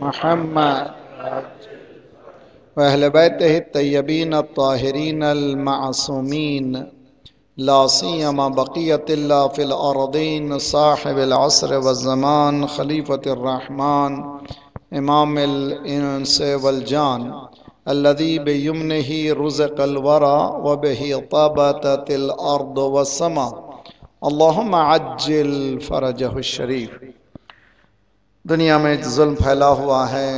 محمد وأهل بيته الطيبين الطاهرين المعصومين لا سيما بقية الله في الأرضين صاحب العصر والزمان خليفة الرحمن إمام الإنس والجان الذي بيمنه رزق الورى وبه طابت الأرض والسماء اللهم عجل فرجه الشريف. دنیا میں ظلم پھیلا ہوا ہے،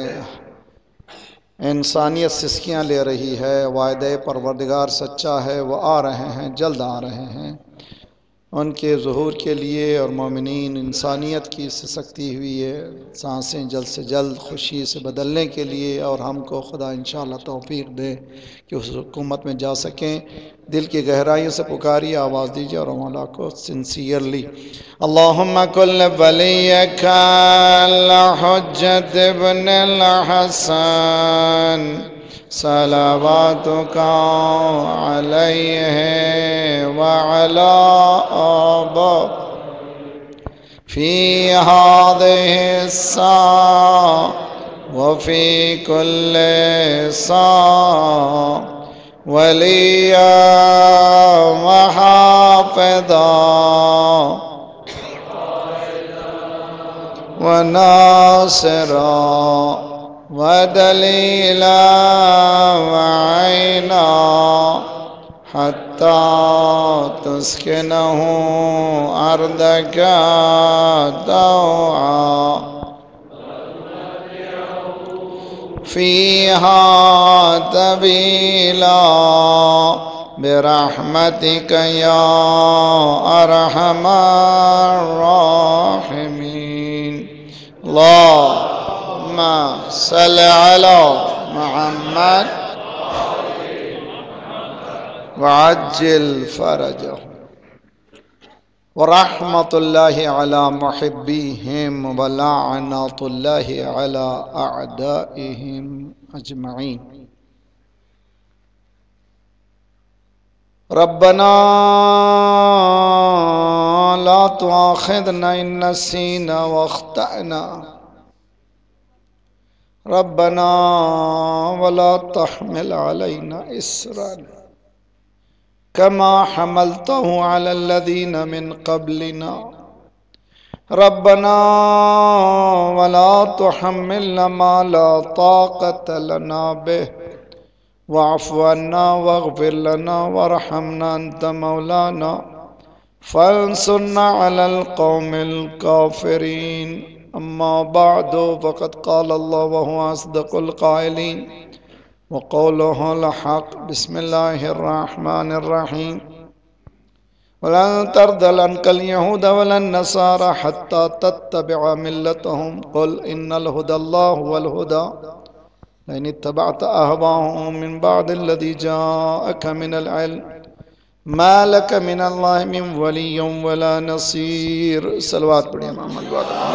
انسانیت سسکیاں لے رہی ہے، وعدہ پروردگار سچا ہے، وہ آ رہے ہیں، جلد آ رہے ہیں. ان کے ظہور کے لیے اور مومنین انسانیت کی سسکتی ہوئی ہے سانسیں جلد سے جلد خوشی سے بدلنے کے لیے، اور ہم کو خدا انشاءاللہ توفیق دے کہ اس حکومت میں جا سکیں. دل کی گہرائیوں سے پکاری آواز دیجیے اور مولا کو سنسیئرلی. اللہم کل ولیک الحجت ابن الحسن صلواتک علیہ وعلا آبا فی هذه الساعة وفی کل ساعة ولیا وحافظا وناصرا ودلیلا وعینا حتی تسکنہ ارضک طوعا فیہا طویلا برحمتک یا ارحم الراحمین. اللہم صل علی محمد وعجل فرجہ ورحمت اللہ علی محبیہم ولعنت اللہ علی اعدائہم اجمعین. ربنا لا تؤاخذنا ان نسینا واخطأنا ربنا ولا تحمل علينا إسرا كما حملته على الذين من قبلنا ربنا ولا تحملنا ما لا طاقة لنا به واعف عنا واغفر لنا وارحمنا أنت مولانا فانصرنا على القوم الكافرين. أما بعد فقد قال الله وهو أصدق القائلين وقوله الحق. بسم الله الرحمن الرحيم. ولن ترضى عنك اليهود ولا النصارى حتى تتبع ملتهم قل إن الهدى الله هو الهدى لئن اتبعت أهواءهم من بعد الذي جاءك من العلم ما لك من الله من ولي ولا نصير. صلوات پڑھیں محمد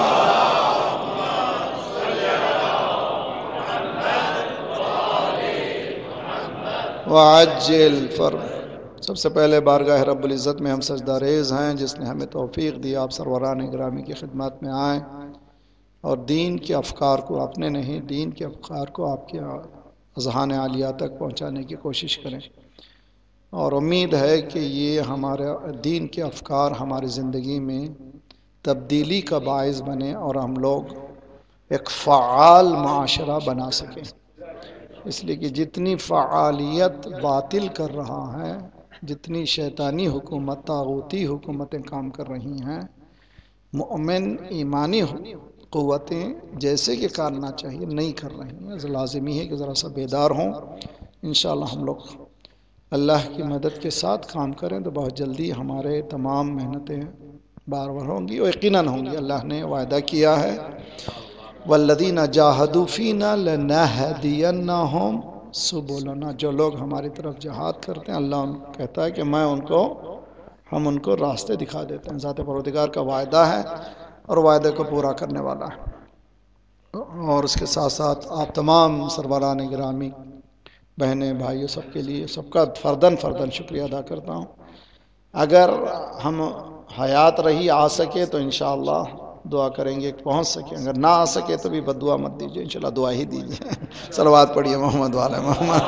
وعجل فرج. سب سے پہلے بارگاہ رب العزت میں ہم سجدہ ریز ہیں جس نے ہمیں توفیق دی آپ سروران گرامی کی خدمت میں آئیں اور دین کے افکار کو اپنے نہیں، دین کے افکار کو آپ کے اذہان عالیہ تک پہنچانے کی کوشش کریں. اور امید ہے کہ یہ ہمارے دین کے افکار ہماری زندگی میں تبدیلی کا باعث بنے اور ہم لوگ ایک فعال معاشرہ بنا سکیں. اس لیے کہ جتنی فعالیت باطل کر رہا ہے، جتنی شیطانی حکومت طاغوتی حکومتیں کام کر رہی ہیں، مؤمن ایمانی قوتیں جیسے کہ کرنا چاہیے نہیں کر رہی ہیں. لازمی ہے کہ ذرا سا بیدار ہوں. انشاءاللہ ہم لوگ اللہ کی مدد کے ساتھ کام کریں تو بہت جلدی ہمارے تمام محنتیں بار بار ہوں گی اور یقیناً ہوں گی. اللہ نے وعدہ کیا ہے والذین جاہدوا فینا لنہدینہم سبلنا. جو لوگ ہماری طرف جہاد کرتے ہیں اللہ کہتا ہے کہ ہم ان کو راستے دکھا دیتے ہیں. ذات پروردگار کا وعدہ ہے اور وعدے کو پورا کرنے والا ہے. اور اس کے ساتھ ساتھ آپ تمام سروران گرامی بہنیں بھائیوں سب کے لیے سب کا فرداً شکریہ ادا کرتا ہوں. اگر ہم حیات رہی آ سکے تو انشاءاللہ دعا کریں گے کہ پہنچ سکیں، اگر نہ آ سکے تو بھی بد دعا مت دیجیے، انشاءاللہ دعا ہی دیجیے۔ صلوات پڑھیے محمد والے محمد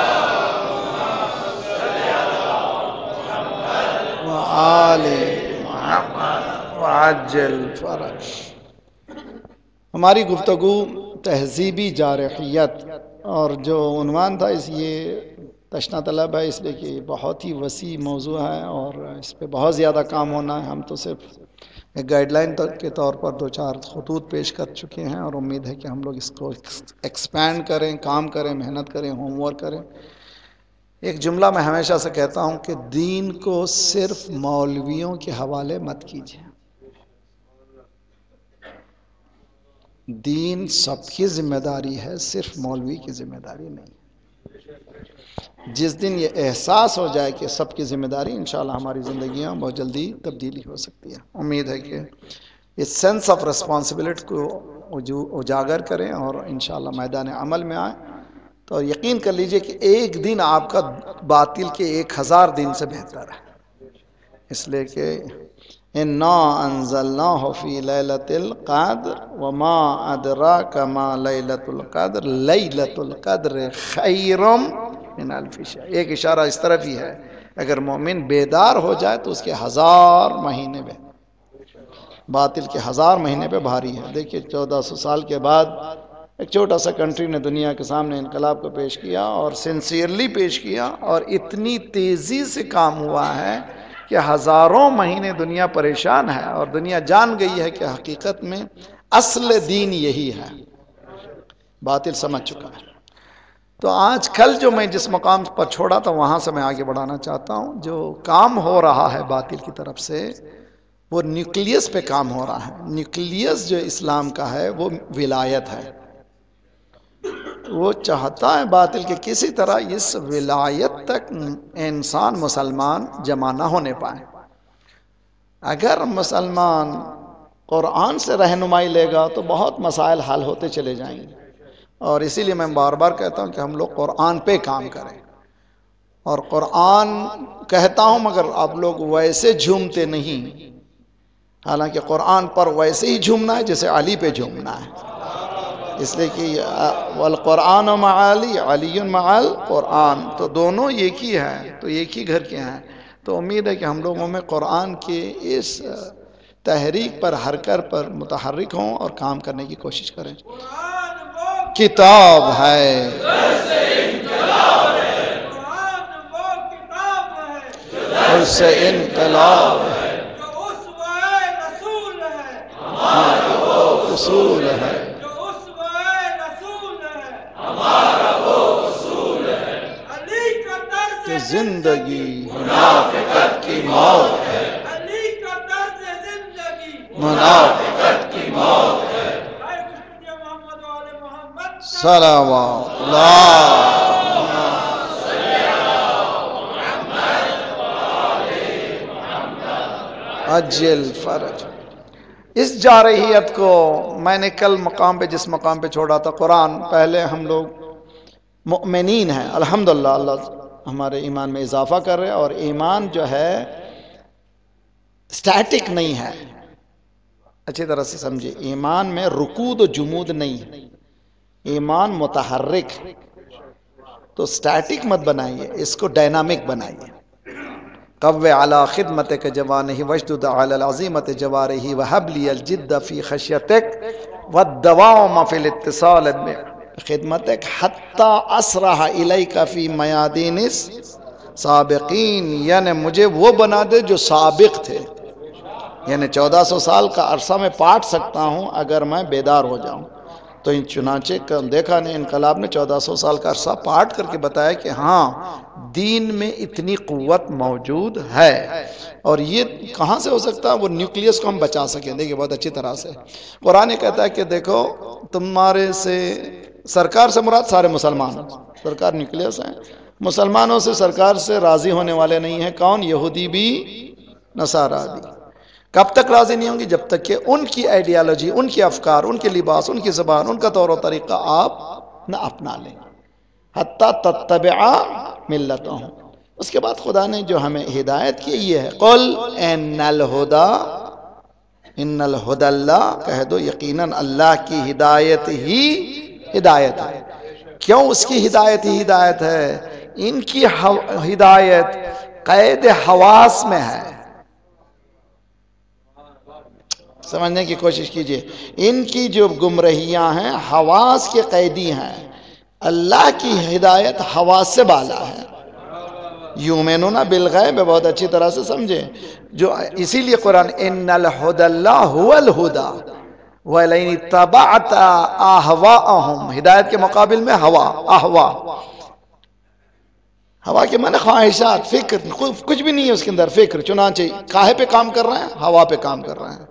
وآل محمد وعجل فرج۔ ہماری گفتگو تہذیبی جارحیت، اور جو عنوان تھا یہ تشنا طلب ہے، اس لیے کہ بہت ہی وسیع موضوع ہے اور اس پہ بہت زیادہ کام ہونا ہے۔ ہم تو صرف ایک گائیڈ لائن کے طور پر 2-4 خطوط پیش کر چکے ہیں، اور امید ہے کہ ہم لوگ اس کو ایکسپینڈ کریں، کام کریں، محنت کریں، ہوم ورک کریں۔ ایک جملہ میں ہمیشہ سے کہتا ہوں کہ دین کو صرف مولویوں کے حوالے مت کیجیے۔ دین سب کی ذمہ داری ہے، صرف مولوی کی ذمہ داری نہیں۔ جس دن یہ احساس ہو جائے کہ سب کی ذمہ داری، انشاءاللہ ہماری زندگیاں بہت جلدی تبدیلی ہو سکتی ہے۔ امید ہے کہ اس سینس آف ریسپانسبلٹی کو اجاگر کریں اور انشاءاللہ میدان عمل میں آئیں، تو یقین کر لیجئے کہ ایک دن آپ کا باطل کے 1000 دن سے بہتر ہے۔ اس لیے کہ اِنَّا أَنزَلْنَاهُ فِي لَيْلَةِ الْقَدْرِ وَمَا أَدْرَاكَ مَا لَيْلَةُ الْقَدْرِ لَيْلَةُ الْقَدْرِ خَيْرٌ مِنْ أَلْفِ شَهْرٍ۔ ایک اشارہ اس طرف ہی ہے، اگر مومن بیدار ہو جائے تو اس کے 1000 مہینے میں، باطل کے 1000 مہینے پہ بھاری ہے۔ دیکھیے 1400 سال کے بعد ایک چھوٹا سا کنٹری نے دنیا کے سامنے انقلاب کو پیش کیا، اور سنسیئرلی پیش کیا، اور اتنی تیزی سے کام ہوا ہے کہ ہزاروں مہینے دنیا پریشان ہے، اور دنیا جان گئی ہے کہ حقیقت میں اصل دین یہی ہے، باطل سمجھ چکا ہے۔ تو آج کل جو میں جس مقام پر چھوڑا تھا وہاں سے میں آگے بڑھانا چاہتا ہوں۔ جو کام ہو رہا ہے باطل کی طرف سے، وہ نیوکلیس پہ کام ہو رہا ہے۔ نیوکلیس جو اسلام کا ہے وہ ولایت ہے۔ وہ چاہتا ہے باطل کہ کسی طرح اس ولایت تک انسان مسلمان جمع نہ ہونے پائے۔ اگر مسلمان قرآن سے رہنمائی لے گا تو بہت مسائل حل ہوتے چلے جائیں گے، اور اسی لیے میں بار بار کہتا ہوں کہ ہم لوگ قرآن پہ کام کریں۔ اور قرآن کہتا ہوں مگر آپ لوگ ویسے جھومتے نہیں، حالانکہ قرآن پر ویسے ہی جھومنا ہے جیسے علی پہ جھومنا ہے۔ اس لیے کہ والقرآن مع علی، علی مع القرآن، تو دونوں ایک ہی ہیں، تو ایک ہی گھر کے ہیں۔ تو امید ہے کہ ہم لوگوں میں قرآن کے اس تحریک پر، حرکت پر متحرک ہوں اور کام کرنے کی کوشش کریں۔ کتاب ہے، اس سے انقلاب ہے، ہمارا وہ اصول ہے، کہ زندگی منافقت کی موت ہے، منافقت کی موت ہے۔ صلوات اللہم عجل فرج۔ اس جارحیت کو میں نے کل مقام پہ، جس مقام پہ چھوڑا تھا، قرآن پہلے ہم لوگ مؤمنین ہیں، الحمدللہ اللہ ہمارے ایمان میں اضافہ کر رہے، اور ایمان جو ہے سٹیٹک نہیں ہے، اچھی طرح سے سمجھے۔ ایمان میں رکود و جمود نہیں ہے، ایمان متحرک۔ تو سٹیٹک مت بنائیے، اس کو ڈائنامک بنائیے۔ قوّ علی خدمتک جوانہ واشدد علی العزیمۃ جوارہ وہب لی الجد فی خشیتک والدوام فی الاتصال خدمتک حتی اسرح الیک فی میادین السابقین، یعنی مجھے وہ بنا دے جو سابق تھے، یعنی 1400 سال کا عرصہ میں پاٹ سکتا ہوں اگر میں بیدار ہو جاؤں۔ تو ان چنانچہ دیکھا نے انقلاب نے 1400 سال کا عرصہ پاٹ کر کے بتایا کہ ہاں دین میں اتنی قوت موجود ہے، اور یہ کہاں سے ہو سکتا ہے؟ وہ نیوکلیس کو ہم بچا سکیں۔ دیکھیں بہت اچھی طرح سے قرآن کہتا ہے کہ دیکھو تمہارے سے سرکار سے مراد سارے مسلمان، سرکار نیوکلیس ہیں، مسلمانوں سے سرکار سے راضی ہونے والے نہیں ہیں، کون؟ یہودی بھی، نصارہ بھی۔ کب تک راضی نہیں ہوں گی؟ جب تک کہ ان کی آئیڈیالوجی، ان کے افکار، ان کے لباس، ان کی زبان، ان کا طور و طریقہ آپ نہ اپنا لیں، حتی تتبع ملتہم۔ اس کے بعد خدا نے جو ہمیں ہدایت کی یہ ہے، قل ان الہدی ان الہدی اللہ، کہہ دو یقیناً اللہ کی ہدایت ہی ہدایت ہے۔ کیوں اس کی ہدایت ہی ہدایت ہے؟ ان کی ہدایت قید حواس میں ہے۔ سمجھنے کی کوشش کیجئے، ان کی جو گمراہیاں ہیں حواس کے قیدی ہیں، اللہ کی ہدایت حواس سے بالا ہے۔ یؤمنون بالغیب بہت اچھی طرح سے سمجھیں، جو اسی لیے قرآن ان الہدی اللہ هو الہدی وَلَئِنِ اتَّبَعْتَ أَهْوَاءَهُمْ، ہدایت کے مقابل میں ہوا، احوا، ہوا کے معنی خواہشات، فکر، کچھ بھی نہیں ہے اس کے اندر فکر، چنانچہ کاہے پہ کام کر رہے ہیں؟ ہوا پہ کام کر رہے ہیں۔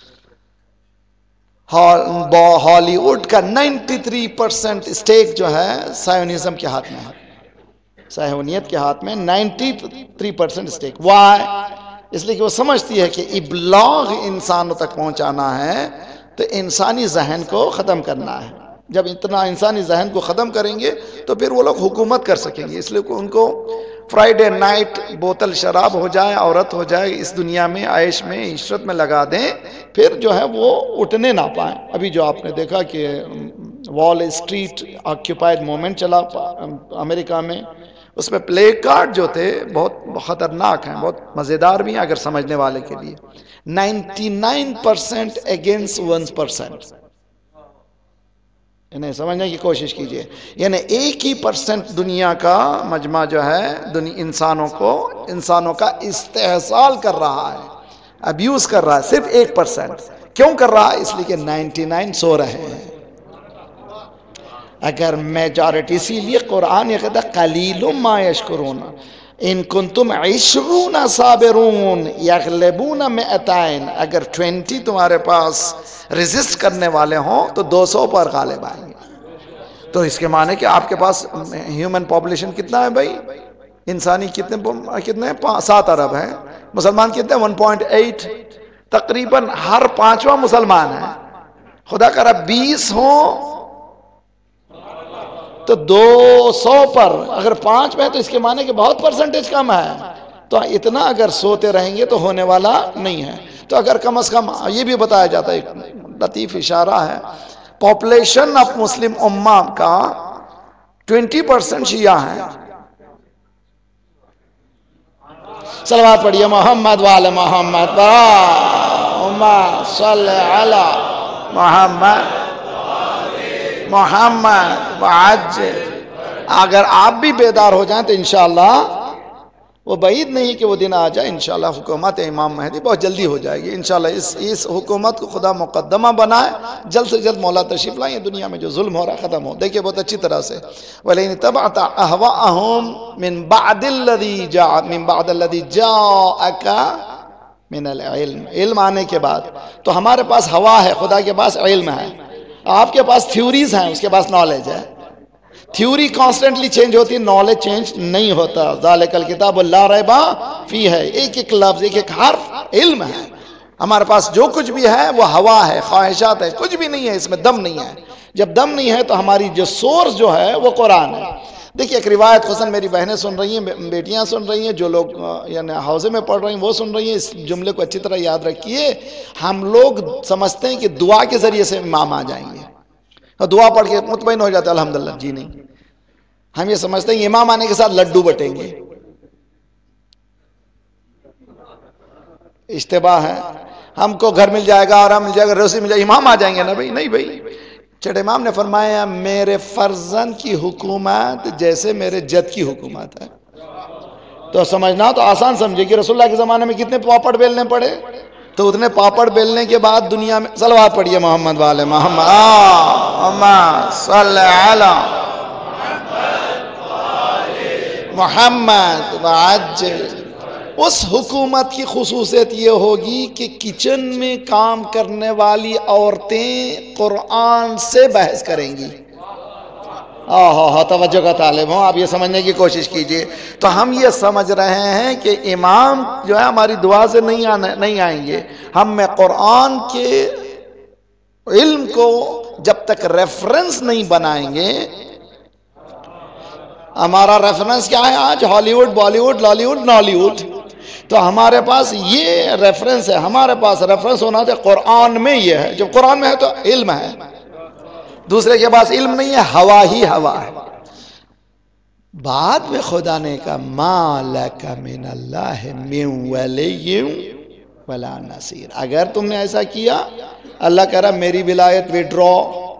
ہالی ووڈ کا 93% اسٹیک جو ہے سائونزم کے ہاتھ میں ہے، صہیونیت کے ہاتھ میں 93% اسٹیک۔ وائی؟ اس لیے کہ وہ سمجھتی ہے کہ ابلاغ انسانوں تک پہنچانا ہے تو انسانی ذہن کو ختم کرنا ہے۔ جب اتنا انسانی ذہن کو ختم کریں گے تو پھر وہ لوگ حکومت کر سکیں گے۔ اس لیے ان کو فرائیڈے نائٹ بوتل شراب ہو جائے، عورت ہو جائے، اس دنیا میں عیش میں عشرت میں لگا دیں، پھر جو ہے وہ اٹھنے نہ پائیں۔ ابھی جو آپ نے دیکھا کہ وال اسٹریٹ آکیوپائڈ موومنٹ چلا امریکہ میں، اس میں پلے کارڈ جو تھے بہت خطرناک ہیں، بہت مزیدار بھی ہیں اگر سمجھنے والے کے لیے۔ 99% اگینسٹ 1%، انہیں سمجھنے کی کوشش کیجئے، یعنی 1% دنیا کا مجمع جو ہے انسانوں کا استحصال کر رہا ہے، ابیوز کر رہا ہے، صرف 1%۔ کیوں کر رہا ہے؟ اس لیے کہ 99 سو رہے ہیں۔ اگر میجارٹی، اسی لیے قرآن یہ کہتا ہے قلیل ما یشکرون ان کنتم 20 صابرون یغلبون 200، اگر 20 تمہارے پاس ریزسٹ کرنے والے ہوں تو 200 پر غالب آئیں گے۔ تو اس کے معنی کہ آپ کے پاس ہیومن پاپولیشن کتنا ہے بھائی؟ انسانی کتنے 7 ارب ہیں، مسلمان کتنے 1.8، تقریباً ہر 5واں مسلمان ہے۔ خدا کرا 20 ہوں تو 200 پر، اگر 5 میں ہے تو اس کے معنی کہ بہت پرسنٹیج کم ہے، تو اتنا اگر سوتے رہیں گے تو ہونے والا نہیں ہے۔ تو اگر کم از کم یہ بھی بتایا جاتا ہے، ایک لطیف اشارہ ہے، پاپولیشن آف مسلم امہ کا 20% شیعہ ہیں۔ صلوات پڑھیے محمد وآل محمد، اللہم صلی علی محمد محمد وعجل۔ اگر آپ بھی بیدار ہو جائیں تو انشاءاللہ وہ بعید نہیں کہ وہ دن آ جائے، انشاءاللہ حکومت امام مہدی بہت جلدی ہو جائے گی انشاءاللہ۔ اس حکومت کو خدا مقدمہ بنائے، جلد سے جلد مولا تشریف لائیں، دنیا میں جو ظلم ہو رہا ختم ہو۔ دیکھیں بہت اچھی طرح سے وَلَئِنِ اتَّبَعْتَ أَهْوَاءَهُمْ مِنْ بَعْدِ الَّذِي جَاءَكَ مِنَ الْعِلْمِ، علم آنے کے بعد۔ تو ہمارے پاس ہوا ہے، خدا کے پاس علم ہے، آپ کے پاس تھیوریز ہیں، اس کے پاس نالج ہے۔ تھیوری کانسٹنٹلی چینج ہوتی ہے، نالج چینج نہیں ہوتا۔ ذالک الکتاب لا ریب فیہ ہے، ایک ایک لفظ، ایک ایک حرف علم ہے۔ ہمارے پاس جو کچھ بھی ہے وہ ہوا ہے، خواہشات ہے، کچھ بھی نہیں ہے، اس میں دم نہیں ہے۔ جب دم نہیں ہے تو ہماری جو سورس جو ہے وہ قرآن ہے۔ دیکھیے ایک روایت خصوصاً میری بہنیں سن رہی ہیں، بیٹیاں سن رہی ہیں، جو لوگ یعنی حوزے میں پڑھ رہی ہیں وہ سن رہی ہیں، اس جملے کو اچھی طرح یاد رکھیے۔ ہم لوگ سمجھتے ہیں کہ دعا کے ذریعے سے امام آ جائیں گے، دعا پڑھ کے مطمئن ہو جاتے ہیں الحمدللہ، جی نہیں، ہم یہ سمجھتے ہیں کہ امام آنے کے ساتھ لڈو بٹیں گے، اشتباہ ہے۔ ہم کو گھر مل جائے گا، آرام مل جائے گا، روزی مل جائے گا، امام آ جائیں گے نا بھائی؟ نہیں بھائی، چھٹ امام نے فرمایا میرے فرزند کی حکومت جیسے میرے جد کی حکومت ہے۔ تو سمجھنا تو آسان سمجھے کہ رسول اللہ کے زمانے میں کتنے پاپڑ بیلنے پڑے، تو اتنے پاپڑ بیلنے کے بعد دنیا میں صلوات پڑھیے محمد والے محمد، اللہم صلی علی محمد وعجل۔ اس حکومت کی خصوصیت یہ ہوگی کہ کچن میں کام کرنے والی عورتیں قرآن سے بحث کریں گی۔ توجہ کا طالب ہوں، آپ یہ سمجھنے کی کوشش کیجئے۔ تو ہم یہ سمجھ رہے ہیں کہ امام جو ہے ہماری دعا سے نہیں آئیں گے، ہم میں قرآن کے علم کو جب تک ریفرنس نہیں بنائیں گے۔ ہمارا ریفرنس کیا ہے آج؟ Hollywood, Bollywood, Lollywood, نالی ووڈ۔ تو ہمارے پاس یہ ریفرنس ہے، ہمارے پاس ریفرنس ہونا چاہیے قرآن میں یہ ہے. جب قرآن میں ہے تو علم ہے، دوسرے کے پاس علم نہیں ہے، ہوا ہی ہوا ہے. بعد میں خدا نے کہا ما لک من اللہ من ولی ولا نصیر. اگر تم نے ایسا کیا، اللہ کہہ رہا میری ولایت وڈرا.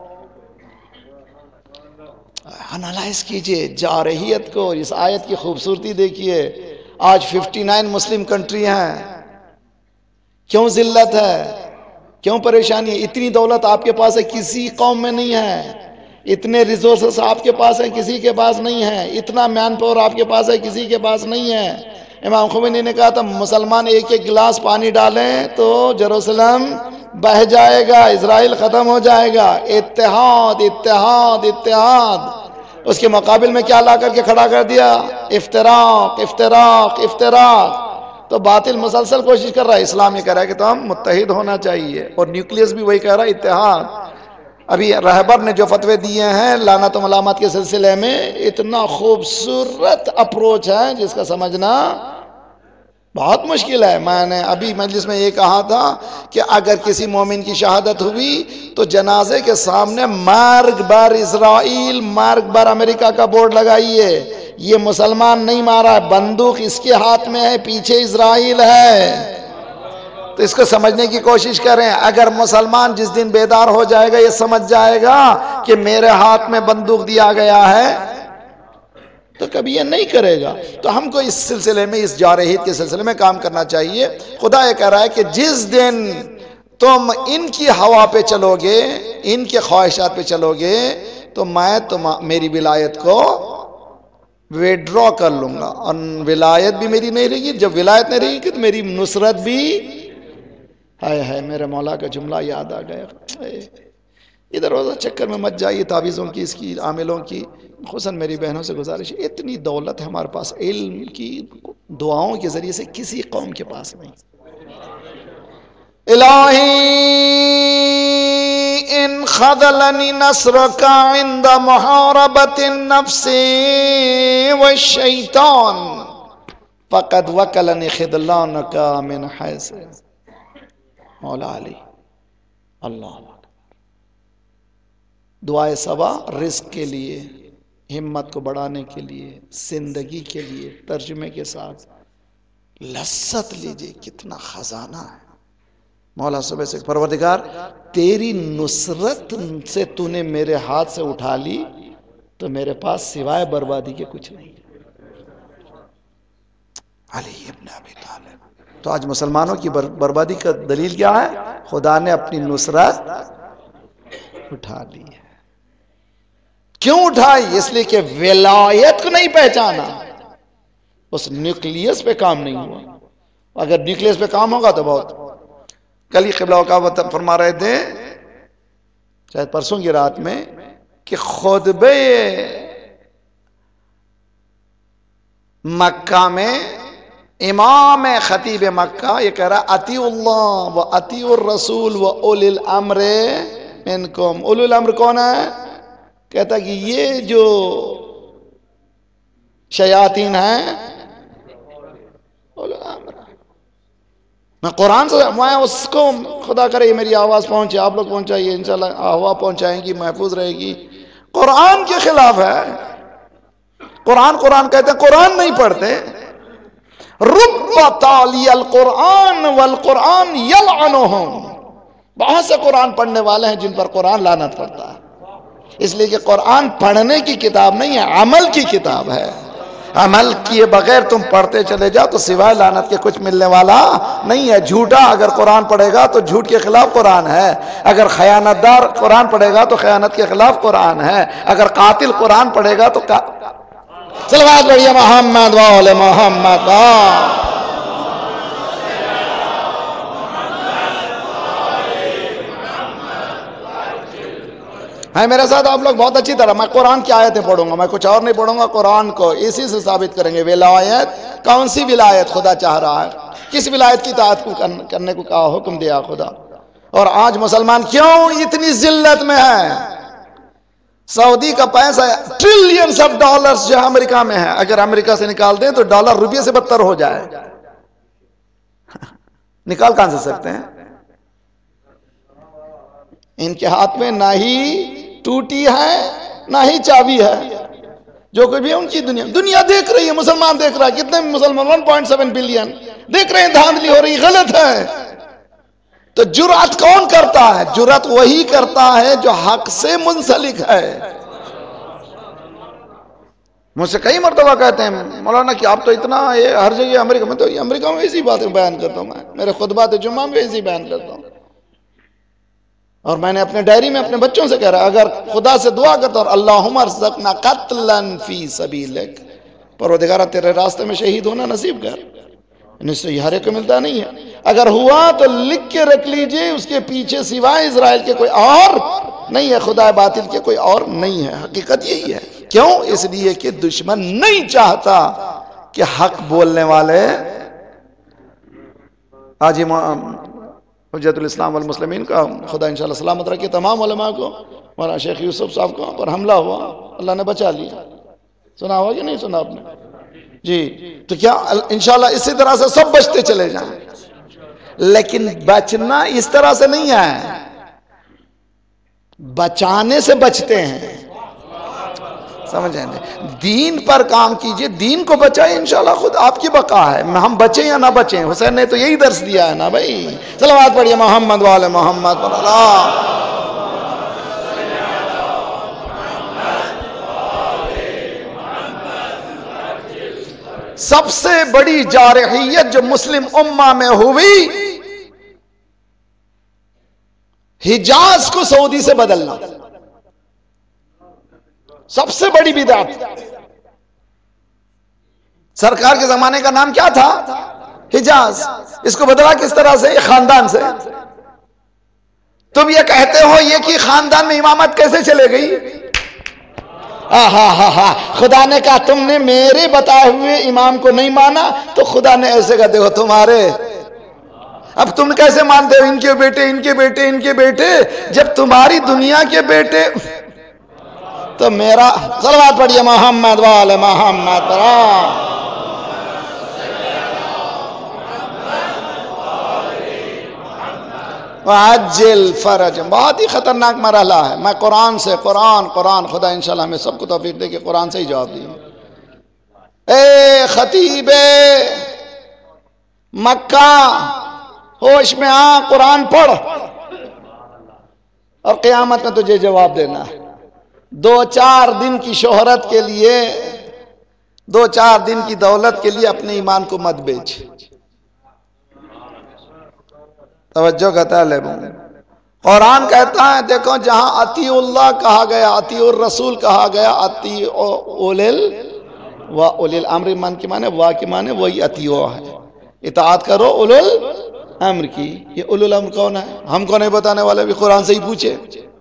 انالائز کیجئے جارحیت کو. اس آیت کی خوبصورتی دیکھیے. آج 59 مسلم کنٹری ہیں. کیوں ذلت ہے، کیوں پریشانی ہے؟ اتنی دولت آپ کے پاس ہے، کسی قوم میں نہیں ہے. اتنے ریسورسز آپ کے پاس ہیں، کسی کے پاس نہیں ہے. اتنا مین پاور آپ کے پاس ہے، کسی کے پاس نہیں ہے. امام خمینی نے کہا تھا مسلمان ایک ایک گلاس پانی ڈالیں تو جیروسلم بہہ جائے گا، اسرائیل ختم ہو جائے گا. اتحاد اتحاد اتحاد. اس کے مقابل میں کیا لا کر کے کھڑا کر دیا؟ افتراق افتراق افتراق. تو باطل مسلسل کوشش کر رہا ہے. اسلام یہ کہہ رہا ہے کہ تو ہم متحد ہونا چاہیے، اور نیوکلیس بھی وہی کہہ رہا ہے، اتحاد. ابھی رہبر نے جو فتوے دیے ہیں لعنت و ملامت کے سلسلے میں، اتنا خوبصورت اپروچ ہے جس کا سمجھنا بہت مشکل ہے. میں نے ابھی مجلس میں یہ کہا تھا کہ اگر کسی مومن کی شہادت ہوئی تو جنازے کے سامنے مرگ بر اسرائیل، مرگ بر امریکہ کا بورڈ لگائیے. یہ مسلمان نہیں مارا ہے، بندوق اس کے ہاتھ میں ہے، پیچھے اسرائیل ہے. تو اس کو سمجھنے کی کوشش کریں. اگر مسلمان جس دن بیدار ہو جائے گا، یہ سمجھ جائے گا کہ میرے ہاتھ میں بندوق دیا گیا ہے، تو کبھی یہ نہیں کرے گا. تو ہم کو اس سلسلے میں، اس جارحیت کے سلسلے میں کام کرنا چاہیے. خدا یہ کہہ رہا ہے کہ جس دن تم ان کی ہوا پہ چلو گے، ان کے خواہشات پہ چلو گے، تو میں میری ولایت کو ویڈرا کر لوں گا. اور ولایت بھی میری نہیں رہے گی. جب ولایت نہیں رہے گی تو میری نصرت بھی. ہائے ہائے، میرے مولا کا جملہ یاد آ گیا. ادھر ادھر چکر میں مت جائیے تعویذوں کی، اس کی عاملوں کی. خصوصاً میری بہنوں سے گزارش ہے، اتنی دولت ہے ہمارے پاس علم کی، دعاؤں کے ذریعے سے کسی قوم کے پاس نہیں. الہی ان خذلنی نصرک عند محاربت النفس والشیطان فقد وکلنی خذلانک من حیث. مولا علی اللہ. دعائے سبا رزق کے لیے، ہمت کو بڑھانے کے لیے، زندگی کے لیے ترجمے کے ساتھ لذت لیجئے. کتنا خزانہ ہے. مولا صبح سے پروردگار تیری نصرت سے تو نے میرے ہاتھ سے اٹھا لی تو میرے پاس سوائے بربادی کے کچھ نہیں. علی ابن ابی طالب. تو آج مسلمانوں کی بربادی کا دلیل کیا ہے؟ خدا نے اپنی نصرت اٹھا لی ہے. کیوں اٹھائی؟ اس لیے کہ ولایت کو نہیں پہچانا، اس نیوکلیس پہ کام نہیں ہوا. اگر نیوکلیس پہ کام ہوگا تو بہت. کل ہی قبلہ وقت فرما رہے تھے، شاید پرسوں کی رات میں، کہ خطبہ مکہ میں امام خطیب مکہ یہ کہہ رہا اطیعوا اللہ و اطیعوا الرسول و اولی الامر منکم. اولی الامر کون ہے؟ کہتا کہ یہ جو شیاطین ہیں اولی الامر. میں قرآن سے میں اس کو خدا کرے یہ میری آواز پہنچے، آپ لوگ پہنچائیے، انشاءاللہ ہوا پہنچائیں گی، محفوظ رہے گی. قرآن کے خلاف ہے. قرآن کہتے ہیں، قرآن نہیں پڑھتے. رب تالی القرآن والقرآن یلعنہم. بہت سے قرآن پڑھنے والے ہیں جن پر قرآن لعنت پڑتا ہے. اس لیے کہ قرآن پڑھنے کی کتاب نہیں ہے، عمل کی کتاب ہے. عمل کیے بغیر تم پڑھتے چلے جاؤ تو سوائے لعنت کے کچھ ملنے والا نہیں ہے. جھوٹا اگر قرآن پڑھے گا تو جھوٹ کے خلاف قرآن ہے. اگر خیانت دار قرآن پڑھے گا تو خیانت کے خلاف قرآن ہے. اگر قاتل قرآن پڑھے گا تو صلوات پڑھیے محمد و آل محمد. ہے میرے ساتھ آپ لوگ بہت اچھی طرح. میں قرآن کی آیتیں پڑھوں گا، میں کچھ اور نہیں پڑھوں گا. قرآن کو اسی سے ثابت کریں گے. ولایت کون سی ولایت خدا چاہ رہا ہے؟ کس ولایت کی اطاعت کو کرنے کو کہا، حکم دیا خدا؟ اور آج مسلمان کیوں اتنی ذلت میں ہے؟ سعودی کا پیسہ ٹریلینز آف ڈالرز جو امریکہ میں ہے، اگر امریکہ سے نکال دیں تو ڈالر روپیے سے بدتر ہو جائے. نکال کہاں سے سکتے ہیں؟ ان کے ہاتھ میں نہ ہی ٹوٹی ہے نہ ہی چابی ہے. جو کوئی بھی ان کی دنیا دیکھ رہی ہے، مسلمان دیکھ رہا ہے، کتنے مسلمان 1.7 بلین دیکھ رہے ہیں، دھاندلی ہو رہی، غلط ہے. تو جرأت کون کرتا ہے؟ جرأت وہی کرتا ہے جو حق سے منسلک ہے. مجھ سے کئی مرتبہ کہتے ہیں مولانا کہ آپ تو اتنا ہر جگہ امریکہ میں، تو امریکہ میں ایسی باتیں بیان کرتا ہوں، میں میرے خطبات جمعہ میں ایسی بیان کرتا ہوں. اور میں نے اپنے ڈائری میں اپنے بچوں سے کہہ رہا اگر خدا سے دعا کرتا اور اللہم ارزقنا قتلا فی سبیلک، پروردگارہ تیرے راستے میں شہید ہونا نصیب کر. اس سے ہر ایک کو ملتا نہیں ہے. اگر ہوا تو لکھ کے رکھ لیجئے، اس کے پیچھے سوائے اسرائیل کے کوئی اور نہیں ہے، خدا باطل کے کوئی اور نہیں ہے. حقیقت یہی ہے. کیوں؟ اس لیے کہ دشمن نہیں چاہتا کہ حق بولنے والے. آج حجت الاسلام والمسلمین کا خدا انشاءاللہ سلامت رکھے تمام علماء کو، مولانا شیخ یوسف صاحب کو پر حملہ ہوا، اللہ نے بچا لیا. سنا ہوا کہ نہیں سنا آپ نے؟ جی. تو کیا انشاءاللہ اسی طرح سے سب بچتے چلے جائیں، لیکن بچنا اس طرح سے نہیں ہے، بچانے سے بچتے ہیں. سمجھیں گے؟ دین پر کام کیجئے، دین کو بچائیں، انشاءاللہ خود آپ کی بقا ہے. ہم بچیں یا نہ بچیں، حسین نے تو یہی درس دیا ہے نا بھائی. صلوات پڑھیے محمد وآل محمد پر اللہ. سب سے بڑی جارحیت جو مسلم امہ میں ہوئی، حجاز کو سعودی سے بدلنا، سب سے بڑی بدعت. سرکار کے زمانے کا نام کیا تھا؟ حجاز. اس کو بدلا کس طرح سے؟ خاندان سے. تم یہ کہتے ہو یہ کہ خاندان میں امامت کیسے چلے گئی؟ خدا نے کہا تم نے میرے بتائے ہوئے امام کو نہیں مانا تو خدا نے ایسے کہتے ہو تمہارے. اب تم کیسے مانتے ہو ان کے بیٹے ان کے بیٹے ان کے بیٹے، جب تمہاری دنیا کے بیٹے. تو میرا صلوات پڑھیے محمد وآل محمد پر. وعجل فرج. بہت ہی خطرناک مرحلہ ہے. میں قرآن سے قرآن خدا انشاءاللہ ہمیں سب کو توفیق دے کہ قرآن سے ہی جواب دیں. اے خطیب مکہ، ہوش میں آ، قرآن پڑھ اور قیامت میں تجھے جواب دینا. 2-4 دن کی شہرت کے لیے، 2-4 دن کی دولت کے لیے اپنے ایمان کو مت بیچ. توجہ کا طالب ہوں. قرآن کہتا ہے دیکھو جہاں اطیع اللہ کہا گیا، اطیع الرسول کہا گیا، اطیع اولی الامر من کی مانے وا کی مانے وہی اطیع ہے، اطاعت کرو اولو الامر کی. یہ اولو الامر کون ہے؟ ہم کو نہیں بتانے والے، بھی قرآن سے ہی پوچھے.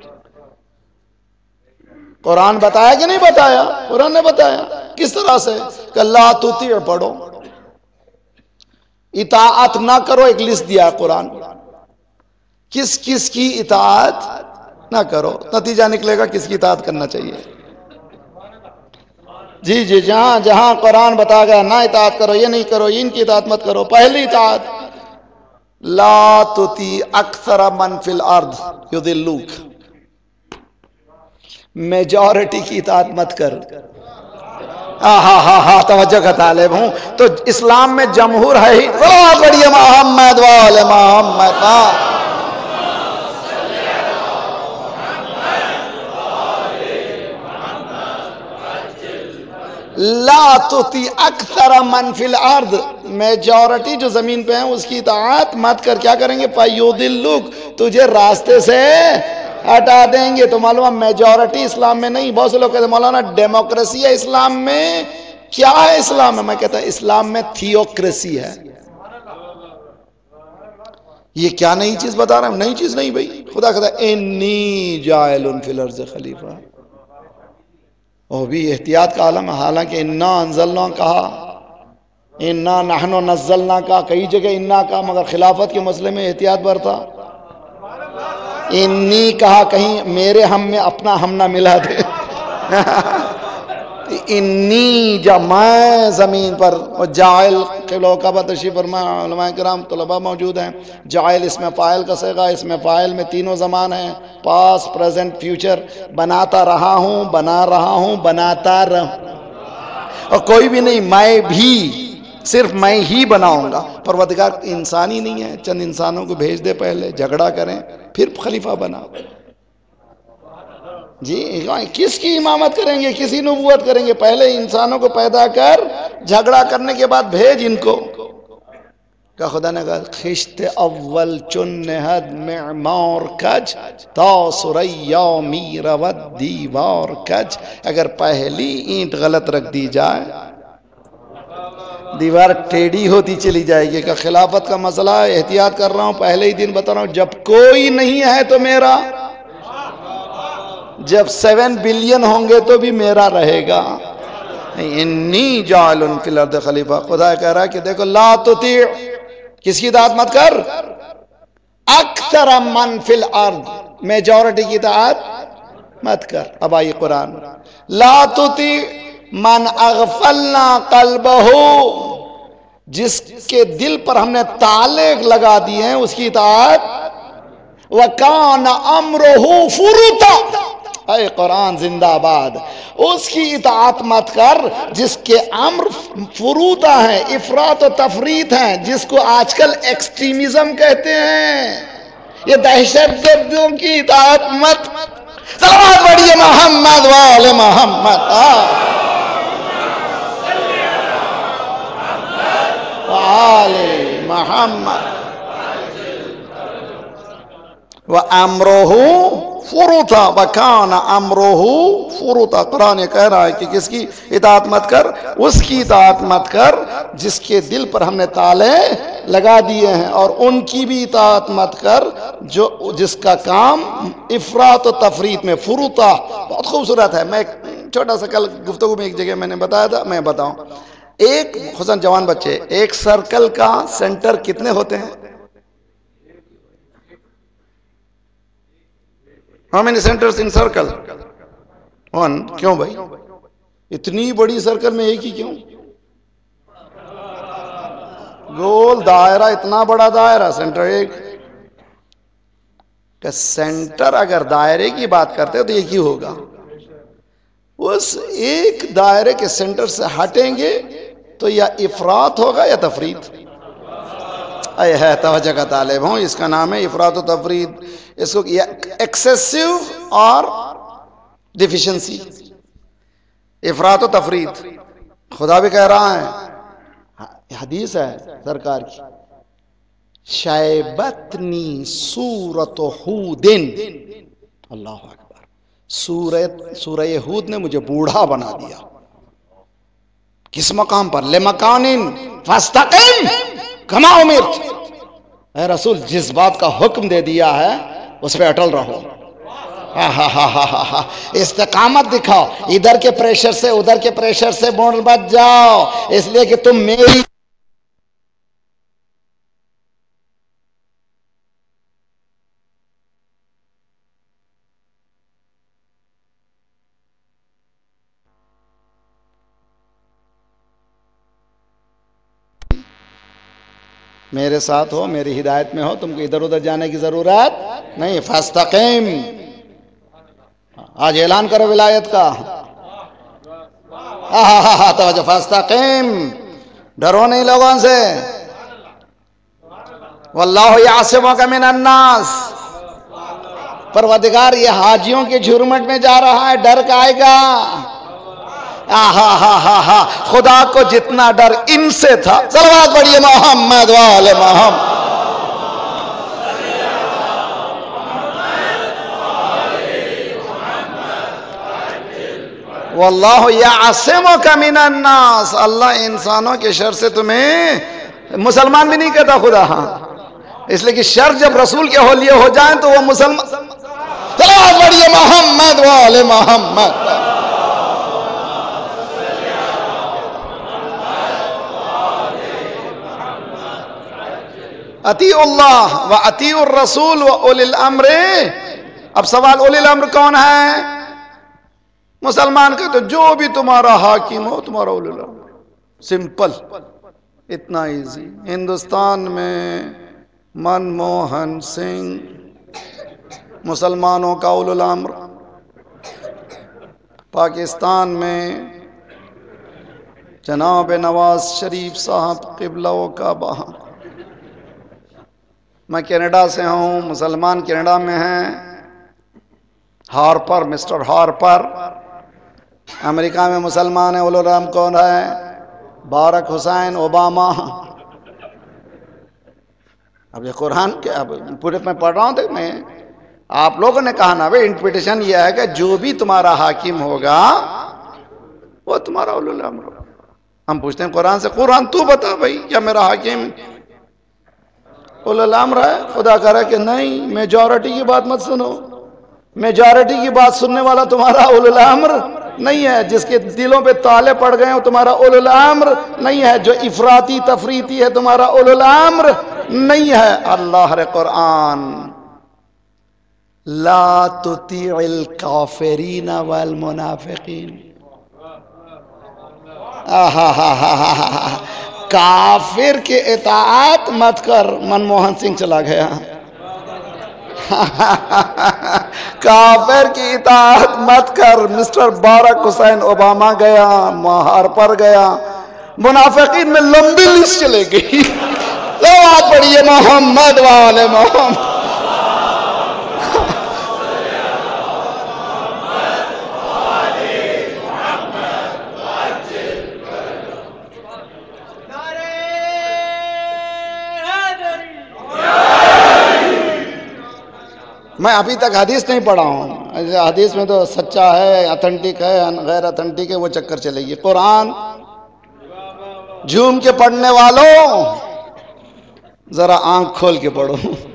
قرآن بتایا کہ نہیں بتایا؟ قرآن نے بتایا. کس طرح سے؟ کہ لا تطیع پڑھو، اطاعت نہ کرو. ایک لسٹ دیا قرآن، کس کس کی اطاعت نہ کرو. نتیجہ نکلے گا کس کی اطاعت کرنا چاہیے. جی جہاں جہاں قرآن بتا گیا نہ اطاعت کرو، یہ نہیں کرو، ان کی اطاعت مت کرو. پہلی اطاعت لا تطیع اکثر من فی الارض یضلوک، میجورٹی کی اطاعت مت کر. توجہ کا طالب ہوں. تو اسلام میں جمہور ہے ہی. بڑی محمد وآل محمد. لا تطیع اکثر من فی الارض، میجورٹی جو زمین پہ ہیں اس کی اطاعت مت کر. کیا کریں گے؟ فیضلوک، تجھے راستے سے ہٹا دیں گے. تو معلوم میجورٹی اسلام میں نہیں. بہت سے لوگ کہتے ہیں مولانا ڈیموکریسی ہے اسلام میں. کیا ہے اسلام میں؟ میں کہتا ہوں اسلام میں تھیوکریسی ہے. یہ کیا نئی چیز بتا رہا ہوں؟ نئی چیز نہیں بھائی. خدا کہتا ہے انی جاعل فی الارض خلیفہ. وہ بھی احتیاط کا عالم ہے. حالانکہ انا انزلنا کہا، انا نحن نزلنا کا، کئی جگہ انا کا، مگر خلافت کے مسئلے میں احتیاط برتا. انی کہا، کہیں میرے ہم میں اپنا ہم نہ ملا دے. انی جب میں زمین پر جائل قبلہ کعبہ تشریف فرما، علماء کرام طلباء موجود ہیں، جائل اس میں فاعل کا صیغہ، اس میں فاعل میں تینوں زمان ہیں، پاسٹ پریزنٹ فیوچر، بناتا رہا ہوں، بنا رہا ہوں، بناتا اور کوئی بھی نہیں، میں بھی صرف میں ہی بناؤں گا۔ پروردگار انسان ہی نہیں ہے، چند انسانوں کو بھیج دے، پہلے جھگڑا کریں پھر خلیفہ بنا۔ جی کس کی امامت کریں گے، کسی نبوت کریں گے؟ پہلے انسانوں کو پیدا کر، جھگڑا کرنے کے بعد بھیج ان کو۔ کہ خدا نے کہا خشت اول چن نہد معمار کج تا سریا میر ود دیوار کج۔ اگر پہلی اینٹ غلط رکھ دی جائے دیوار ٹیڑھی ہوتی چلی جائے گی۔ کہ خلافت کا مسئلہ ہے، احتیاط کر رہا ہوں، پہلے ہی دن بتا رہا ہوں، جب کوئی نہیں ہے تو میرا، جب 7 بلین ہوں گے تو بھی میرا رہے گا۔ انی جاعل فی الارض خلیفہ۔ خدا کہہ رہا ہے کہ دیکھو لا تطیع، کس کی اطاعت مت کر؟ اکثر من فی الارض، میجورٹی کی اطاعت مت کر۔ اب آئی قرآن، لا تطیع من اغفلنا قلبہ، جس کے دل پر ہم نے تالے لگا دیے ہیں اس کی اطاعت، وَكَانَ أَمْرُهُ فُرُطًا، اے قرآن زندہ باد، اس کی اطاعت مت کر جس کے امر فروطہ ہیں، افراط و تفریط ہیں، جس کو آج کل ایکسٹریمزم کہتے ہیں، یہ دہشت گردوں کی اطاعت مت۔ صلوات پڑھیے محمد وآل محمد وآل محمد۔ وَأَمْرُهُ فُرُطًا وَكَانَ أَمْرُهُ فُرُطًا۔ قرآن کہہ رہا ہے کہ کس کی اطاعت مت کر؟ اس کی اطاعت مت کر جس کے دل پر ہم نے تالے لگا دیے ہیں، اور ان کی بھی اطاعت مت کر جس کا کام افراط و تفریط میں، فروطہ بہت خوبصورت ہے۔ میں چھوٹا سا کل گفتگو میں ایک جگہ میں نے بتایا تھا، میں بتاؤں، ایک خصوصاً جوان بچے، ایک سرکل کا سینٹر کتنے ہوتے ہیں؟ How many centers in circle? One. کیوں بھائی اتنی بڑی سرکل میں ایک ہی کیوں؟ گول دائرہ، اتنا بڑا دائرہ، سینٹر ایک۔ کہ سینٹر اگر دائرے کی بات کرتے تو ایک ہی ہوگا، اس ایک دائرے کے سینٹر سے ہٹیں گے تو یا افراط ہوگا یا تفریط۔ اے ہے توجہ کا طالب ہوں، اس کا نام ہے افراط و تفریط، اس کو ایکسیسو اور ڈیفیشنسی، افراط و تفریط۔ خدا بھی کہہ رہا ہے، حدیث ہے سرکار کی، شیبتنی سورۃ ہود، اللہ اکبر، سورہ ہود نے مجھے بوڑھا بنا دیا۔ کس مقام پر؟ لمکان فاستقم کما امرت، اے رسول جس بات کا حکم دے دیا ہے اس پہ اٹل رہو، استقامت دکھاؤ، ادھر کے پریشر سے ادھر کے پریشر سے بون بچ جاؤ، اس لیے کہ تم میری میرے ساتھ ہو، میری ہدایت میں ہو، تم کو ادھر ادھر جانے کی ضرورت نہیں۔ فاستقیم، آج اعلان کرو ولایت کا، توجہ، فاستقیم، ڈرو نہیں لوگوں سے، واللہ یعصمک من الناس، پروردگار یہ حاجیوں کے جھرمٹ میں جا رہا ہے، ڈر کا آئے گا۔ خدا کو جتنا ڈر ان سے تھا، صلوات پڑھیے محمد وآل محمد۔ واللہ یعصمک من الناس، اللہ انسانوں کے شر سے تمہیں، مسلمان بھی نہیں کہتا خدا، ہاں اس لیے کہ شر جب رسول کے حولیے ہو جائیں تو وہ مسلمان، صلوات پڑھیے محمد وآل محمد۔ اطیعوا اللہ و اطیعوا الرسول و اولی الامر۔ اب سوال اولی الامر کون ہے؟ مسلمان کہتے جو بھی تمہارا حاکم ہو تمہارا اولی الامر. سمپل، اتنا ایزی. ہندوستان میں منموہن سنگھ مسلمانوں کا اولی الامر، پاکستان میں جناب نواز شریف صاحب قبلہ و کعبہ. میں کینیڈا سے ہوں، مسلمان کینیڈا میں ہیں. Harper, mister Harper. امریکہ میں مسلمان ہیں، اولی الامر کون ہے؟ Barack Hussain Obama. اب یہ قرآن کے اب پورے میں پڑھ رہا ہوں. دیکھ میں آپ لوگوں نے کہا نا بھائی انویٹیشن یہ ہے کہ جو بھی تمہارا حاکم ہوگا وہ تمہارا اولی الامر ہوگا. ہم پوچھتے ہیں قرآن سے، قرآن تو بتا بھائی کیا میرا حاکم اولی الامر ہے؟ خدا کرے کہ نہیں، میجورٹی کی بات مت سنو. میجورٹی کی بات سننے والا تمہارا اولی الامر نہیں ہے. جس کے دلوں پہ تالے پڑ گئے ہو تمہارا اولی الامر نہیں ہے. جو افراطی تفریطی ہے تمہارا اولی الامر نہیں ہے. اللہ قرآن لا تطیع الکافرین والمنافقین. کافر کے اطاعت مت کر. منموہن سنگھ چلا گیا. کافر کی اطاعت مت کر. مسٹر باراک حسین اوباما گیا، ہارپر گیا. منافقین میں لمبی لسٹ چلے گئی. بات پڑھیے محمد والے محمد. میں ابھی تک حدیث نہیں پڑھا ہوں. حدیث میں تو سچا ہے، اتھینٹک ہے، غیر اتھینٹک ہے، وہ چکر چلے گی. قرآن جھوم کے پڑھنے والوں ذرا آنکھ کھول کے پڑھو.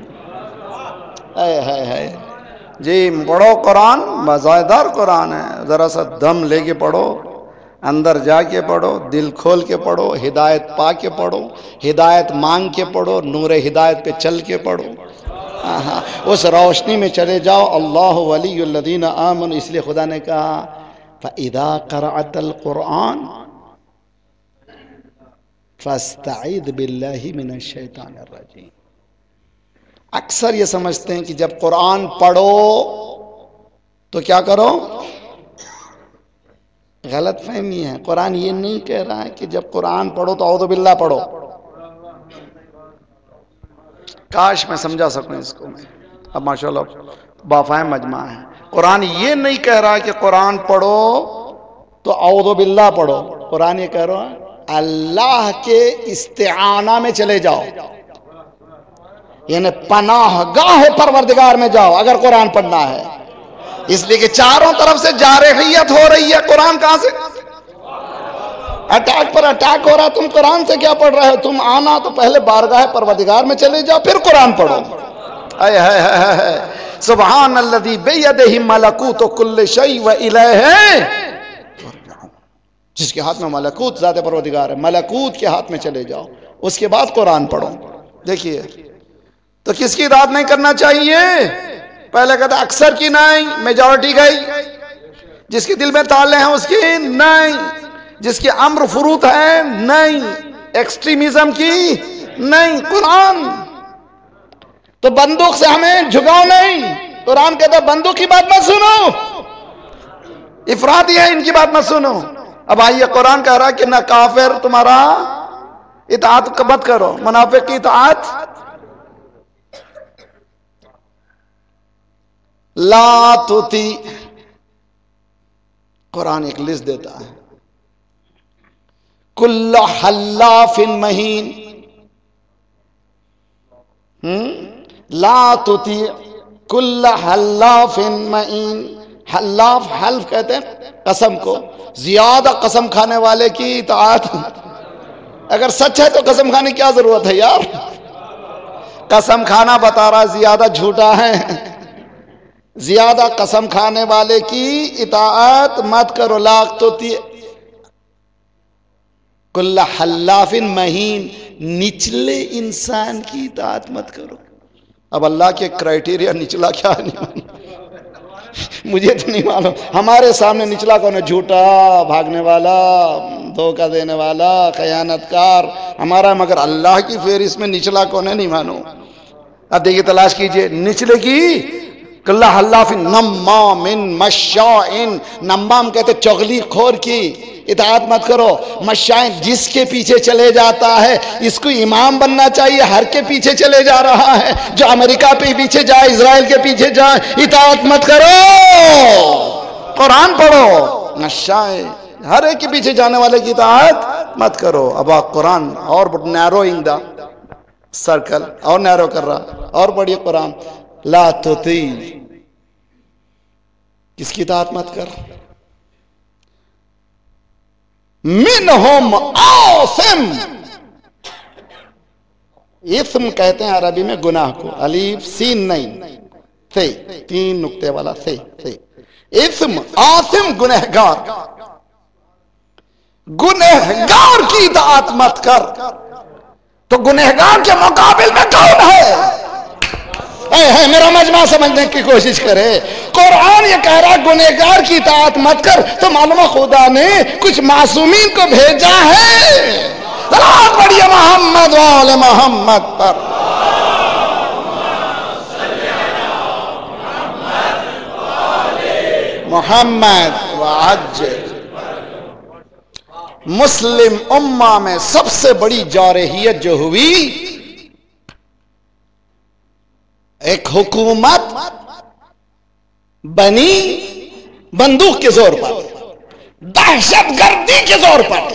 جی پڑھو قرآن، مزیدار قرآن ہے. ذرا سا دم لے کے پڑھو، اندر جا کے پڑھو، دل کھول کے پڑھو، ہدایت پا کے پڑھو، ہدایت مانگ کے پڑھو، نور ہدایت پہ چل کے پڑھو. اس روشنی میں چلے جاؤ. اللہ ولی الذین آمنوا، اس لیے خدا نے کہا فَإِذَا قَرَأْتَ الْقُرْآنَ فَاسْتَعِذْ بِاللَّهِ مِنَ الشَّيْطَانِ الرَّجِيمِ. اکثر یہ سمجھتے ہیں کہ جب قرآن پڑھو تو کیا کرو؟ غلط فہمی ہے. قرآن یہ نہیں کہہ رہا ہے کہ جب قرآن پڑھو تو اعوذ باللہ پڑھو. کاش میں سمجھا سکوں اس کو. میں اب ماشاءاللہ بافہم مجمع ہے. قرآن یہ نہیں کہہ رہا کہ قرآن پڑھو تو اعوذ باللہ پڑھو. قرآن یہ کہہ رہا ہے اللہ کے استعانہ میں چلے جاؤ، یعنی پناہ گاہ پروردگار میں جاؤ اگر قرآن پڑھنا ہے. اس لیے کہ چاروں طرف سے جارحیت ہو رہی ہے. قرآن کہاں سے؟ اٹیک پر اٹیک ہو رہا. تم قرآن سے کیا پڑھ رہے ہو؟ تم آنا تو پہلے بارگاہ پروردگار میں چلے جاؤ پھر قرآن پڑھو. سبحان الذی بیدہ ملکوت کل شیء والیہ، جس کے ہاتھ میں ملکوت، ذات پروردگار ہے، ملکوت کے ہاتھ میں چلے جاؤ، اس کے بعد قرآن پڑھو. دیکھیے تو کس کی اطاعت نہیں کرنا چاہیے؟ پہلے کہتا اکثر کی نہیں، میجورٹی گئی. جس کے دل میں تالے ہیں اس کی نہیں، جس کے امر فروت ہیں نہیں، ایکسٹریمزم کی نہیں. قرآن تو بندوق سے ہمیں جھکاؤ نہیں. قرآن کہتا بندوق کی بات مت سنو، افراطی ہے ان کی بات مت سنو. اب آئیے قرآن کہہ رہا کہ نہ کافر تمہارا اطاعت مت کرو، منافق کی اطاعت لا تطیع. قرآن ایک لسٹ دیتا ہے کل حلاف مہین. لا تطیع کل حلاف مہین. حلاف حلف کہتے ہیں قسم کو، زیادہ قسم کھانے والے کی اطاعت. اگر سچ ہے تو قسم کھانے کی کیا ضرورت ہے یار؟ قسم کھانا بتا رہا زیادہ جھوٹا ہے. زیادہ قسم کھانے والے کی اطاعت مت کرو. لا تطیع کل حلاف مہین، نچلے انسان کی اطاعت مت کرو. اب اللہ کے کرائٹیریا نچلا کیا نہیں، مجھے تو نہیں معلوم ہمارے سامنے نچلا کون ہے؟ جھوٹا، بھاگنے والا، دھوکہ دینے والا، خیانت کار ہمارا، مگر اللہ کی فہرست میں نچلا کون ہے نہیں معلوم۔ اب دیکھیے تلاش کیجئے نچلے کی کلہ حلاف نمام مشائن، نمام کہتے چغلی خور کی اطاعت مت کرو، مشائن جس کے پیچھے چلے جاتا ہے، اس کو امام بننا چاہیے، ہر کے پیچھے چلے جا رہا ہے، جو امریکہ پہ پیچھے جائے، اسرائیل کے پیچھے جائے، اطاعت مت کرو، قرآن پڑھو۔ مشائن ہر ایک کے پیچھے جانے والے کی اطاعت مت کرو۔ اب آپ قرآن اور نیروئنگ دا سرکل اور نیرو کر رہا، اور پڑھیے قرآن، لا تطیع، کس کی اطاعت مت کر؟ منہم آثم، اسم کہتے ہیں عربی میں گناہ کو، الف سین نہیں، سے تین نقطے والا سے، اسم آثم گنہگار، گنہگار کی اطاعت مت کر۔ تو گنہگار کے مقابل میں کون ہے؟ میرا مجمع سمجھنے کی کوشش کرے، قرآن یہ کہہ رہا گنہگار کی اطاعت مت کر، تو معلوم ہے خدا نے کچھ معصومین کو بھیجا ہے۔ صلوات پڑھیے محمد وآل محمد پر۔ محمد وعجل۔ مسلم امہ میں سب سے بڑی جارحیت جو ہوئی، ایک حکومت بنی بندوق کے زور پر، دہشت گردی کے زور پر،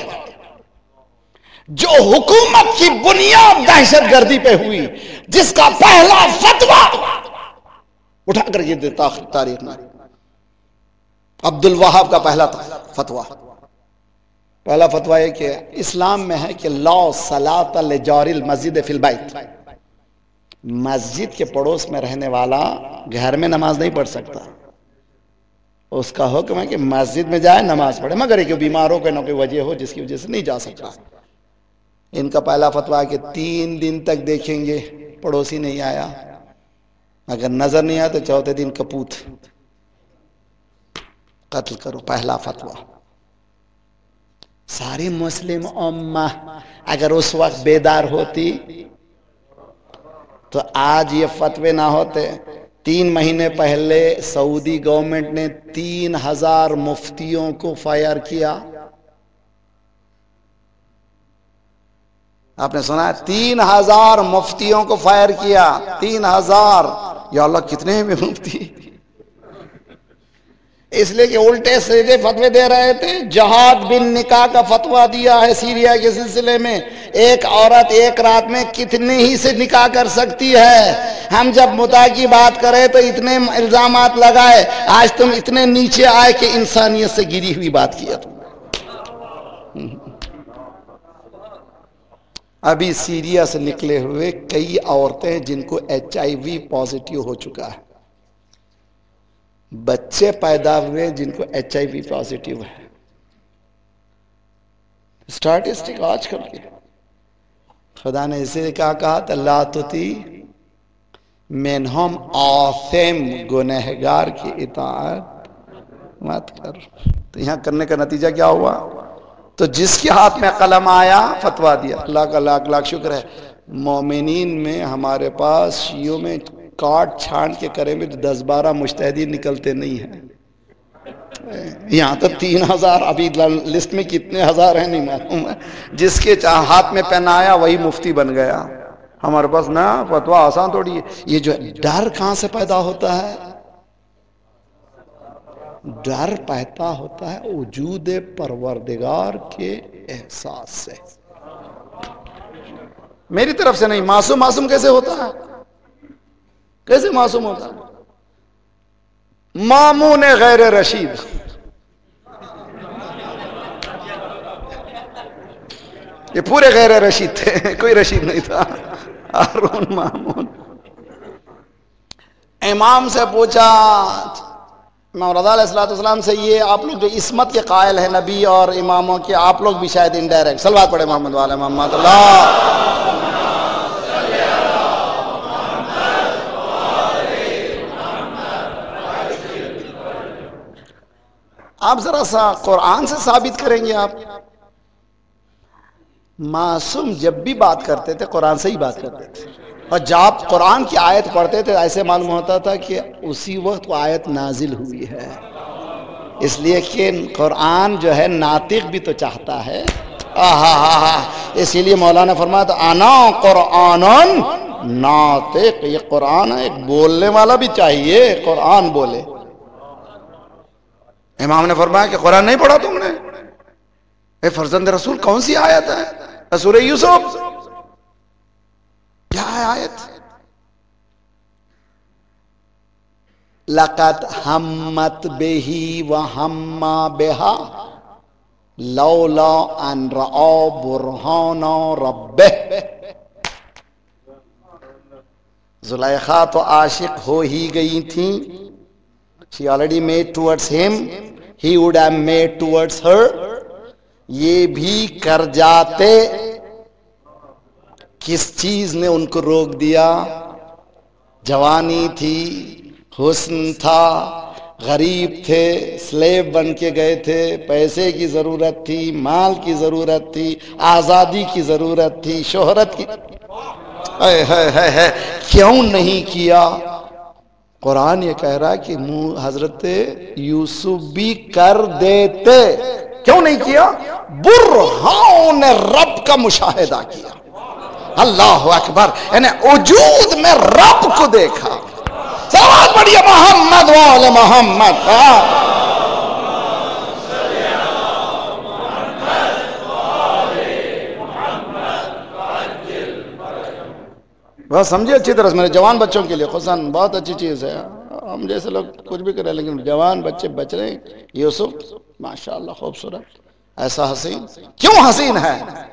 جو حکومت کی بنیاد دہشت گردی پہ ہوئی، جس کا پہلا فتویٰ اٹھا کر یہ دیتا تاریخ میں عبد الوہاب کا پہلا فتویٰ، پہلا فتویٰ یہ کہ اسلام میں ہے کہ لا صلاۃ لجار المسجد فی البیت، مسجد کے پڑوس میں رہنے والا گھر میں نماز نہیں پڑھ سکتا، اس کا حکم ہے کہ مسجد میں جائے نماز پڑھے، مگر ایک بیمار ہو کہ نہ کوئی وجہ ہو جس کی وجہ سے نہیں جا سکتا۔ ان کا پہلا فتویٰ ہے کہ 3 دن تک دیکھیں گے پڑوسی نہیں آیا، اگر نظر نہیں آیا تو چوتھے دن کپوت قتل کرو، پہلا فتویٰ۔ ساری مسلم امہ اگر اس وقت بیدار ہوتی تو آج یہ فتوے نہ ہوتے۔ 3 مہینے پہلے سعودی گورنمنٹ نے 3000 مفتیوں کو فائر کیا، آپ نے سنا ہے 3000 مفتیوں کو فائر کیا، 3000، یا اللہ کتنے ہیں مفتی؟ اس لیے کہ الٹے سیدھے فتوے دے رہے تھے۔ جہاد بن نکاح کا فتویٰ دیا ہے سیریا کے سلسلے میں، ایک عورت ایک رات میں کتنے ہی سے نکاح کر سکتی ہے۔ ہم جب متع کی بات کرے تو اتنے الزامات لگائے، آج تم اتنے نیچے آئے کہ انسانیت سے گری ہوئی بات کیا تم۔ ابھی سیریا سے نکلے ہوئے کئی عورتیں جن کو HIV پازیٹیو ہو چکا ہے، بچے پیدا ہوئے جن کو HIV پازیٹیو ہے، اسٹیٹسٹک آج کل کے۔ خدا نے اسے کیا کہا تھا؟ لا تطیع منہم آثم، گنہگار کی اطاعت مت کر۔ تو یہاں کرنے کا نتیجہ کیا ہوا؟ تو جس کے ہاتھ میں قلم آیا فتویٰ دیا۔ اللہ کا لاکھ لاکھ شکر ہے، مومنین میں ہمارے پاس شیعوں میں کاٹ چھانٹ کے کریں میں 10-12 مجتہدین نکلتے نہیں ہیں، یہاں تو 3000، ابھی لسٹ میں کتنے ہزار ہیں نہیں معلوم ہے، جس کے ہاتھ میں پین آیا وہی مفتی بن گیا۔ ہمارے پاس نا فتویٰ آسان تھوڑی ہے۔ یہ جو ڈر کہاں سے پیدا ہوتا ہے؟ ڈر پیدا ہوتا ہے وجود پروردگار کے احساس سے، میری طرف سے نہیں۔ معصوم کیسے ہوتا ہے؟ کیسے معصوم ہوتا ہے؟ مامون غیر رشید، یہ پورے غیر رشید تھے، کوئی رشید نہیں تھا، ہارون مامون۔ امام سے پوچھا، امام رضا علیہ السلام سے، یہ آپ لوگ جو عصمت کے قائل ہیں نبی اور اماموں کے، آپ لوگ بھی شاید انڈائریکٹ، صلوات پڑھے محمد والے محمد اللہ۔ آپ ذرا سا قرآن سے ثابت کریں گے. آپ معصوم جب بھی بات کرتے تھے قرآن سے ہی بات کرتے تھے، اور جب قرآن کی آیت پڑھتے تھے ایسے معلوم ہوتا تھا کہ اسی وقت وہ آیت نازل ہوئی ہے. اس لیے کہ قرآن جو ہے ناطق بھی تو چاہتا ہے. اسی لیے مولانا فرمایا تھا انا قرآن ناطق، یہ قرآن ہے، ایک بولنے والا بھی چاہیے قرآن بولے. امام نے فرمایا کہ قرآن نہیں پڑھا تم نے؟ اے فرزند رسول کون سی آیت ہے؟ سورہ یوسف. کیا ہے آیت؟ لقد ہمت بہی وہم بہا لولا ان رأى برہان ربہ. زلیخا تو عاشق ہو ہی گئی تھی. She already made towards him, he would have made towards her. یہ بھی کر جاتے. کس چیز نے ان کو روک دیا؟ جوانی تھی، حسن تھا، غریب تھے، سلیب بن کے گئے تھے، پیسے کی ضرورت تھی، مال کی ضرورت تھی، آزادی کی ضرورت تھی، شہرت کی. کیوں نہیں کیا؟ قرآن یہ کہہ رہا ہے کہ حضرت یوسف بھی کر دیتے. کیوں نہیں کیا؟ برہان نے رب کا مشاہدہ کیا. اللہ اکبر، یعنی وجود میں رب کو دیکھا. سلام پڑھیے محمد وآل محمد. بہت سمجھے اچھی طرح سے. میرے جوان بچوں کے لیے خصوصاً بہت اچھی چیز ہے. ہم جیسے لوگ کچھ بھی کریں لیکن جوان بچے بچ رہے ہیں. یوسف ماشاءاللہ خوبصورت، ایسا حسین. کیوں حسین ہے؟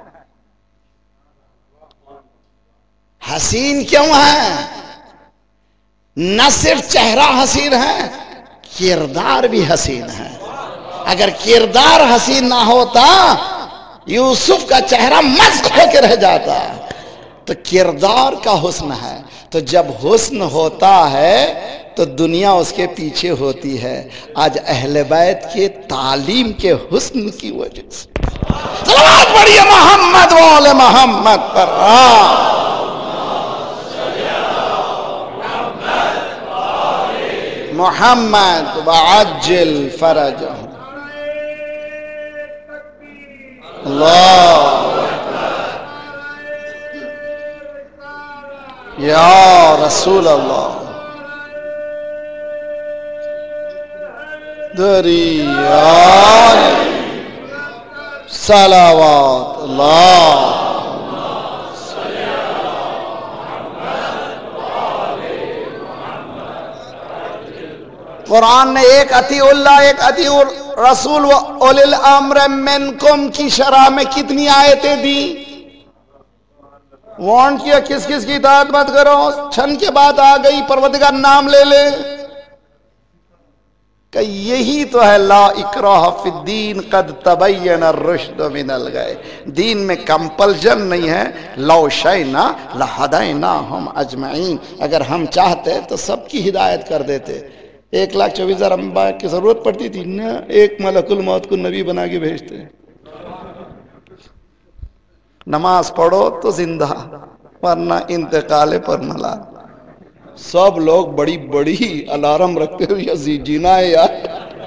حسین کیوں ہے؟ نہ صرف چہرہ حسین ہے، کردار بھی حسین ہے. اگر کردار حسین نہ ہوتا یوسف کا چہرہ مسخ ہو کے رہ جاتا. تو کردار کا حسن ہے. تو جب حسن ہوتا ہے تو دنیا اس کے پیچھے ہوتی ہے. آج اہل بیت کے تعلیم کے حسن کی وجہ سے. صلوات پڑھیے محمد وآل محمد پر. محمد وعجل فرجہ. اللہ یا رسول اللہ. دریا صلوات اللہ. قرآن نے ایک اطیع اللہ، ایک اطیع رسول و اولی الامر منکم کی شرح میں کتنی آیتیں دی؟ وارن کیا کس کس کی اطاعت مت کرو. چھن کے بعد آ گئی پروردگار نام لے لے کہ یہی تو ہے لا اکراہ فی الدین قد تبین الرشد من الغی. دین میں کمپلجن نہیں ہے. لو شئنا لہدیناہم اجمعین. اگر ہم چاہتے تو سب کی ہدایت کر دیتے. 1,24,000 انبیاء کی ضرورت پڑتی تھی نہ ایک ملک الموت کو نبی بنا کے بھیجتے. نماز پڑھو تو زندہ، ورنہ انتقال پر ملال. سب لوگ بڑی بڑی الارم رکھتے ہوئے جینا ہے یار.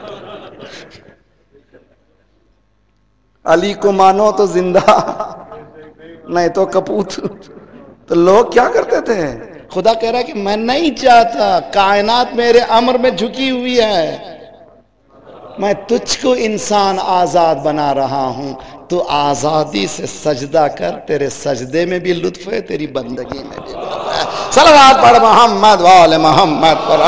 علی کو مانو تو زندہ، نہیں تو کپوت. تو لوگ کیا کرتے تھے؟ خدا کہہ رہا ہے کہ میں نہیں چاہتا، کائنات میرے امر میں جھکی ہوئی ہے. میں تجھ کو انسان آزاد بنا رہا ہوں. تو آزادی سے سجدہ کر. تیرے سجدے میں بھی لطف ہے، تیری بندگی میں بھی لطف ہے. صلوات پڑھ محمد وآل محمد پر.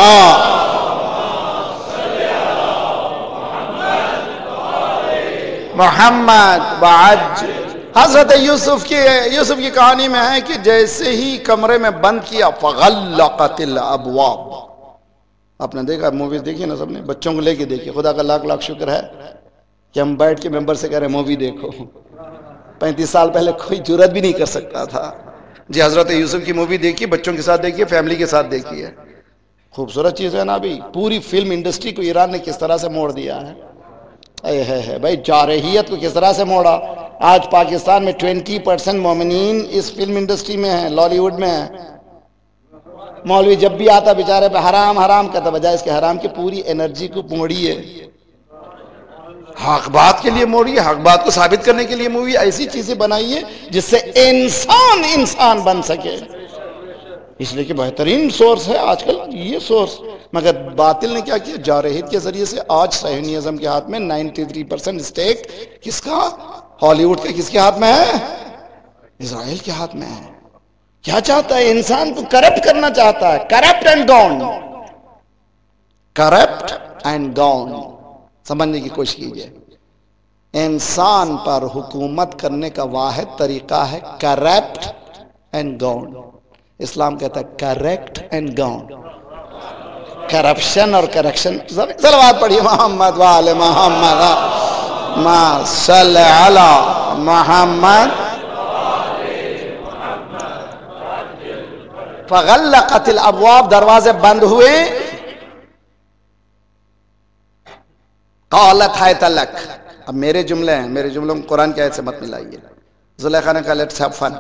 محمد بعج. حضرت یوسف کی کہانی میں ہے کہ جیسے ہی کمرے میں بند کیا فغلقت الابواب. آپ نے دیکھا موویز دیکھی نا سب نے؟ بچوں کو لے کے دیکھیے. خدا کا لاکھ لاکھ شکر ہے کہ ہم بیٹھ کے ممبر سے کہہ رہے ہیں مووی دیکھو. 35 سال پہلے کوئی جرات بھی نہیں کر سکتا تھا. جی حضرت یوسف کی مووی دیکھیے، بچوں کے ساتھ دیکھیے، فیملی کے ساتھ دیکھیے. خوبصورت چیز ہے نا. بھی پوری فلم انڈسٹری کو ایران نے کس طرح سے موڑ دیا ہے. بھائی جارحیت کو کس طرح سے موڑا. آج پاکستان میں 20% مومنین اس فلم انڈسٹری میں ہیں، لالی ووڈ میں ہیں. مولوی جب بھی آتا بیچارے پہ حرام حرام کہتا، بجائے اس کے حرام کی پوری انرجی کو موڑیے، حق بات کے لیے موڑیے، حق بات کو ثابت کرنے کے لیے موڑیے، ایسی چیزیں بنائیے جس سے انسان بن سکے. اس لیے کہ بہترین سورس ہے آج کل یہ سورس. مگر باطل نے کیا کیا؟ جارحیت کے ذریعے سے آج صہیونیزم کے ہاتھ میں 93% اسٹیک کس کا؟ ہالی ووڈ کے. کس کے ہاتھ میں ہے؟ اسرائیل کے ہاتھ میں ہے. کیا چاہتا ہے؟ انسان کو کرپٹ کرنا چاہتا ہے. Corrupt and gown, corrupt and gown. سمجھنے کی کوشش کیجئے. انسان پر حکومت کرنے کا واحد طریقہ ہے کرپٹ اینڈ گاؤن. اسلام کہتا ہے کریکٹ اینڈ گاؤن. کرپشن اور کریکشن. صلوات پڑھیے محمد وآل محمد ما صلی علی محمد. فغلقت الابواب، دروازے بند ہوئے. قالت ہیت لک. اب میرے جملے ہیں، میرے جملوں کو قرآن کی آیت سے مت ملائیے. زلیخا نے کہا لیٹس ہیو فن.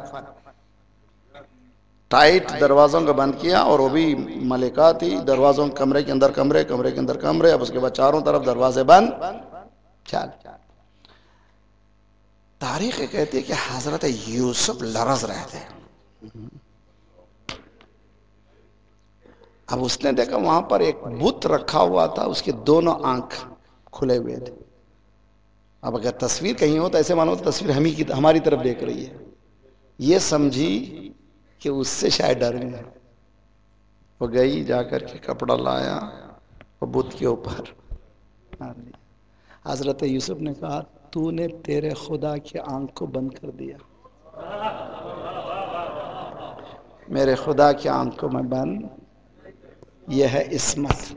ٹائٹ دروازوں کو بند کیا، اور وہ بھی ملکہ تھی. دروازوں کمرے کے اندر کمرے، کمرے کے اندر کمرے. اب اس کے بعد چاروں طرف دروازے بند. چل تاریخ کہتی ہے کہ حضرت یوسف لرز رہے تھے. اب اس نے دیکھا وہاں پر ایک بت رکھا ہوا تھا، اس کے دونوں آنکھ کھلے ہوئے تھے. اب اگر تصویر کہیں ہو تو ایسے مانو تصویر ہماری طرف دیکھ رہی ہے. یہ سمجھی کہ اس سے شاید ڈر گئے. وہ گئی جا کر کے کپڑا لایا، وہ بت کے اوپر. حضرت یوسف نے کہا تو نے تیرے خدا کی آنکھ کو بند کر دیا، میرے خدا کی آنکھ کو میں بند. یہ ہے عصمت.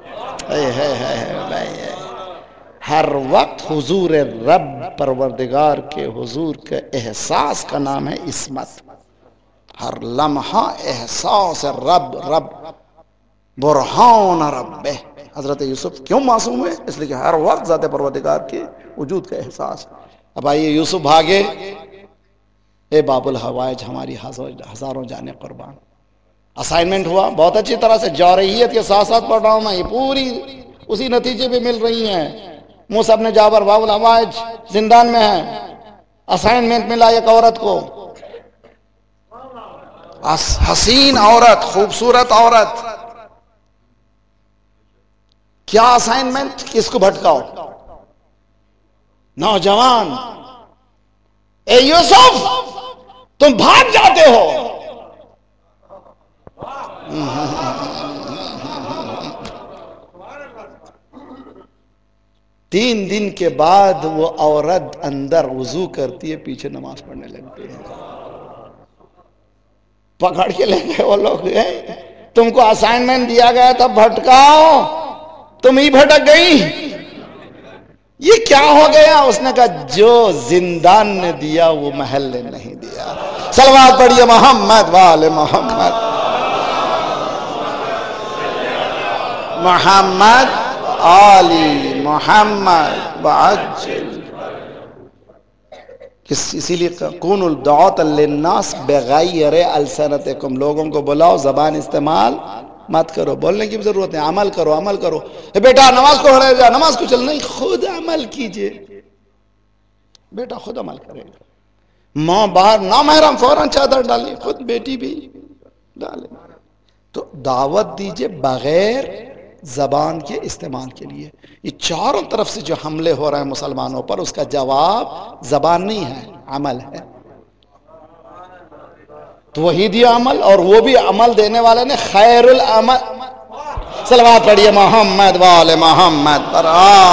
ہر وقت حضور رب پروردگار کے حضور کے احساس کا نام ہے عصمت. ہر لمحہ احساس رب رب برہان رب. حضرت یوسف کیوں معصوم ہوئے؟ اس لیے کہ ہر وقت ذات پروردگار کے وجود کا احساس. اب آئیے یوسف بھاگے. اے باب الحوائج ہماری ہزاروں جانیں قربان. اسائنمنٹ ہوا بہت اچھی طرح سے. جارحیت کے ساتھ ساتھ پڑھ رہا ہوں میں، یہ پوری اسی نتیجے پہ مل رہی ہیں. موسیٰ بن جابر باب الحوائج زندان میں ہے. اسائنمنٹ ملا ایک عورت کو، حسین عورت، خوبصورت عورت. کیا اسائنمنٹ؟ کس کو بھٹکاؤ؟ نوجوان. اے یوسف تم بھاگ جاتے ہو. 3 دن کے بعد وہ عورت اندر وضو کرتی ہے، پیچھے نماز پڑھنے لگتی ہے. پکڑ کے لے گئے وہ لوگ. تم کو اسائنمنٹ دیا گیا تھا بھٹکاؤ، تم ہی بھٹک گئی. یہ کیا ہو گیا؟ اس نے کہا جو زندان نے دیا وہ محل نے نہیں دیا. صلوات پڑھیے محمد وآل محمد. محمد آلی محمد وعجل. اسی لیے کون الدعوت للناس بغیر السنتکم. لوگوں کو بلاؤ، زبان استعمال مت کرو. بولنے کی ضرورت ہے، عمل کرو، عمل کرو. بیٹا نماز کو کھڑے جا، نماز کو چل. نہیں، خود عمل کیجئے. بیٹا خود عمل کرے گا. ماں باہر نامحرم فوراً چادر ڈالی، خود بیٹی بھی ڈالے. تو دعوت دیجئے بغیر زبان کے استعمال کے لیے. یہ چاروں طرف سے جو حملے ہو رہے ہیں مسلمانوں پر، اس کا جواب زبان نہیں ہے، عمل ہے. توحیدی عمل، اور وہ بھی عمل دینے والے نے خیر العمل. صلوات پڑھیے محمد وآل محمد پر.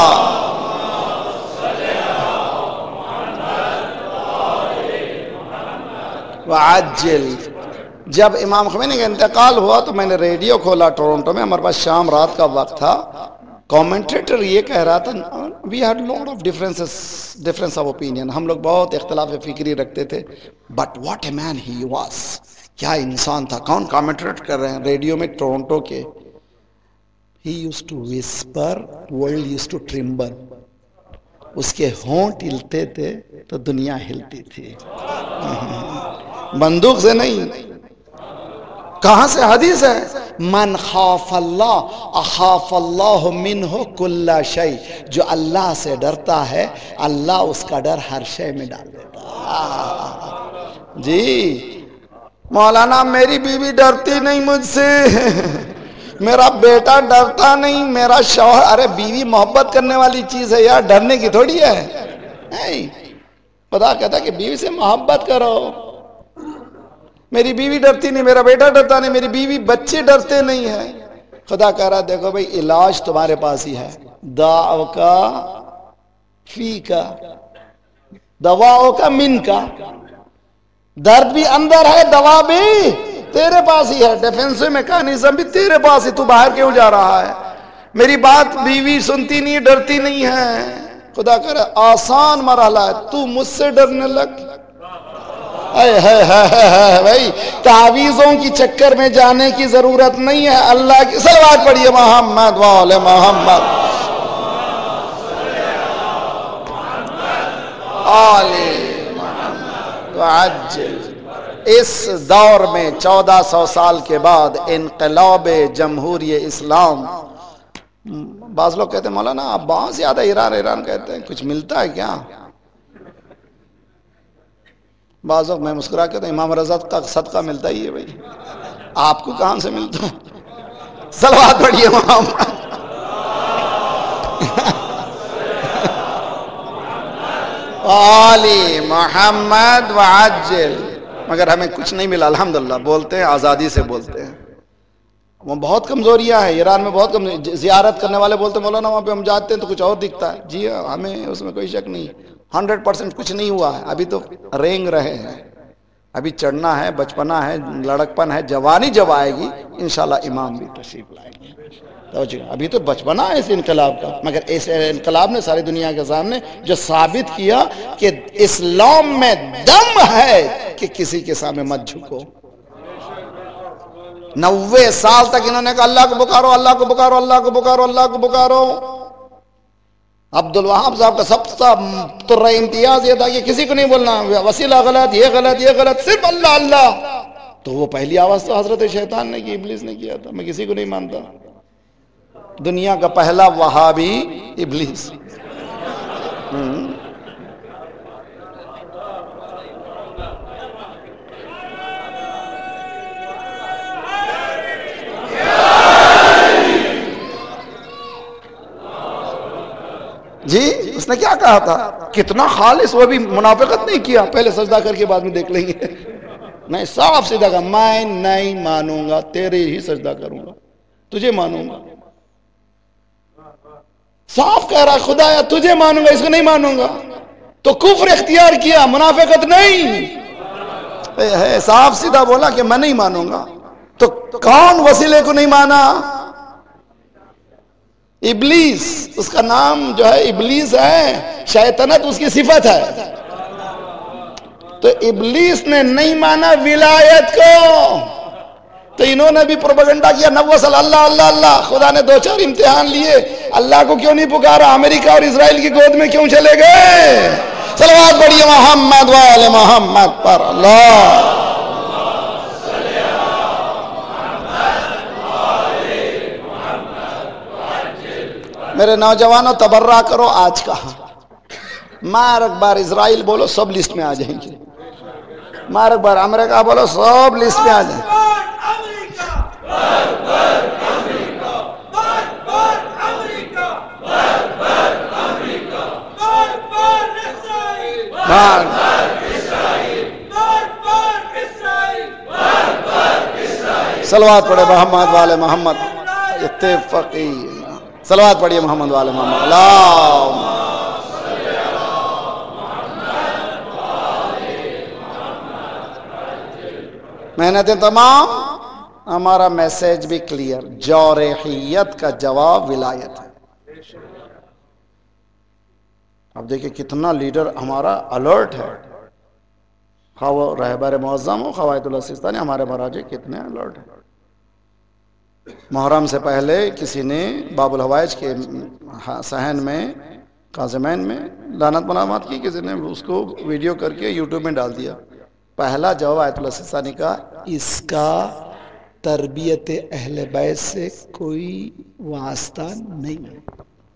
وعجل. جب امام خمینی کا انتقال ہوا تو میں نے ریڈیو کھولا ٹورنٹو میں. ہمارے پاس شام رات کا وقت تھا. کامنٹریٹر یہ کہہ رہا تھا we had lot of difference of opinion. ہم لوگ بہت اختلاف فکری رکھتے تھے. but what a man he was. کیا انسان تھا. کون کامنٹریٹ کر رہے ہیں ریڈیو میں ٹورنٹو کے. he used to whisper, world used to tremble. اس کے ہونٹ ہلتے تھے تو دنیا ہلتی تھی، بندوق سے نہیں۔ کہاں سے حدیث ہے؟ من خاف اللہ اخاف اللہ منہ کل شیء، جو اللہ سے ڈرتا ہے اللہ اس کا ڈر ہر شے میں ڈال دیتا۔ جی مولانا میری بیوی ڈرتی نہیں مجھ سے، میرا بیٹا ڈرتا نہیں، میرا شوہر، ارے بیوی محبت کرنے والی چیز ہے یار، ڈرنے کی تھوڑی ہے۔ نہیں، خدا کہتا کہ بیوی سے محبت کرو۔ میری بیوی ڈرتی نہیں، میرا بیٹا ڈرتا نہیں، میری بیوی بچے ڈرتے نہیں ہیں۔ خدا کہہ رہا دیکھو بھئی علاج تمہارے پاس ہی ہے، دعو کا فی کا، دواؤ کا من کا، درد بھی اندر ہے، دوا بھی تیرے پاس ہی ہے، ڈیفینسو میکانزم بھی تیرے پاس ہی، تو باہر کیوں جا رہا ہے؟ میری بات بیوی سنتی نہیں، ڈرتی نہیں ہے۔ خدا کہہ رہا آسان مرحلہ ہے، تو مجھ سے ڈرنے لگ۔ بھائی تعویذوں کی چکر میں جانے کی ضرورت نہیں ہے، اللہ کی صلوات پڑھیے محمد وآل محمد آل محمد وعجل۔ اس دور میں 1400 سال کے بعد انقلاب جمہوری اسلام، بعض لوگ کہتے ہیں مولانا آپ بہت زیادہ ایران کہتے ہیں، کچھ ملتا ہے کیا؟ بعض وقت میں مسکرا کہتا ہوں امام رضا کا صدقہ ملتا ہی ہے بھائی، آپ کو کہاں سے ملتا ہے؟ صلوات پڑھیے محمد آلی محمد وعجل۔ مگر ہمیں کچھ نہیں ملا الحمدللہ، بولتے ہیں آزادی سے بولتے ہیں۔ وہ بہت کمزوریاں ہیں ایران میں، بہت زیارت کرنے والے بولتے ہیں مولانا وہاں پہ ہم جاتے ہیں تو کچھ اور دکھتا ہے۔ جی ہاں، ہمیں اس میں کوئی شک نہیں، 100% کچھ نہیں ہوا ہے، ابھی تو رینگ رہے ہیں، ابھی چڑھنا ہے، بچپنا ہے، لڑکپن ہے، جوانی جب آئے گی انشاءاللہ امام بھی تشریف لائیں گے۔ ابھی تو بچپنا ہے اس انقلاب کا، مگر اس انقلاب نے ساری دنیا کے سامنے جو ثابت کیا کہ اسلام میں دم ہے کہ کسی کے سامنے مت جھکو۔ 90 سال تک انہوں نے کہا اللہ کو پکارو، اللہ کو پکارو، اللہ کو پکارو، اللہ کو پکارو۔ عبدالوہاب صاحب کا سب سے ترہ امتیاز یہ تھا کہ کسی کو نہیں بولنا، وسیلہ غلط، یہ غلط، یہ غلط، صرف اللہ اللہ۔ تو وہ پہلی آواز تو حضرت شیطان نے کی، ابلیس نے کیا تھا، میں کسی کو نہیں مانتا۔ دنیا کا پہلا وہابی ابلیس۔ جی اس نے کیا کہا تھا؟ کتنا خالص، وہ بھی منافقت نہیں کیا، پہلے سجدہ کر کے بعد میں دیکھ لیں گے۔ نہیں، صاف سیدھا کہا میں نہیں مانوں گا، تیرے ہی سجدہ کروں گا، تجھے مانوں گا۔ صاف کہہ رہا خدایا تجھے مانوں گا، اس کو نہیں مانوں گا۔ تو کفر اختیار کیا، منافقت نہیں، صاف سیدھا بولا کہ میں نہیں مانوں گا۔ تو کون وسیلے کو نہیں مانا؟ ابلیس، اس کا نام جو ہے ابلیس ہے، شیطنت اس کی صفت ہے۔ تو ابلیس نے نہیں مانا ولایت کو، تو انہوں نے بھی پروپیگنڈا کیا 90 سال اللہ اللہ اللہ۔ خدا نے 2-4 امتحان لیے، اللہ کو کیوں نہیں پکارا؟ امریکہ اور اسرائیل کی گود میں کیوں چلے گئے؟ صلوات پڑھیے محمد وآل محمد پر اللہ۔ میرے نوجوانوں تبرہ کرو، آج کہاں مار اکبر اسرائیل بولو سب لسٹ میں آ جائیں گے، مار اکبر امریکہ بولو سب لسٹ میں آ جائیں گے۔ صلوات پڑھے محمد والے محمد اتفاقی، صلوات پڑھیے محمد والے محمد۔ اللہم محنتیں تمام، ہمارا میسیج بھی کلیئر، جارحیت کا جواب ولایت ہے۔ اب دیکھیں کتنا لیڈر ہمارا الرٹ ہے، خواہ وہ رہبر معظم ہو، خواہ اللہ سیستانی، ہمارے مراجع کتنے الرٹ ہیں۔ محرم سے پہلے کسی نے باب الحوائج کے صحن میں قاسمین میں لعنت ملامت کی، کسی نے اس کو ویڈیو کر کے یوٹیوب میں ڈال دیا. پہلا جواب آیت اللہ سستانی کا، اس کا تربیت اہل بیت سے کوئی واسطہ نہیں ہے.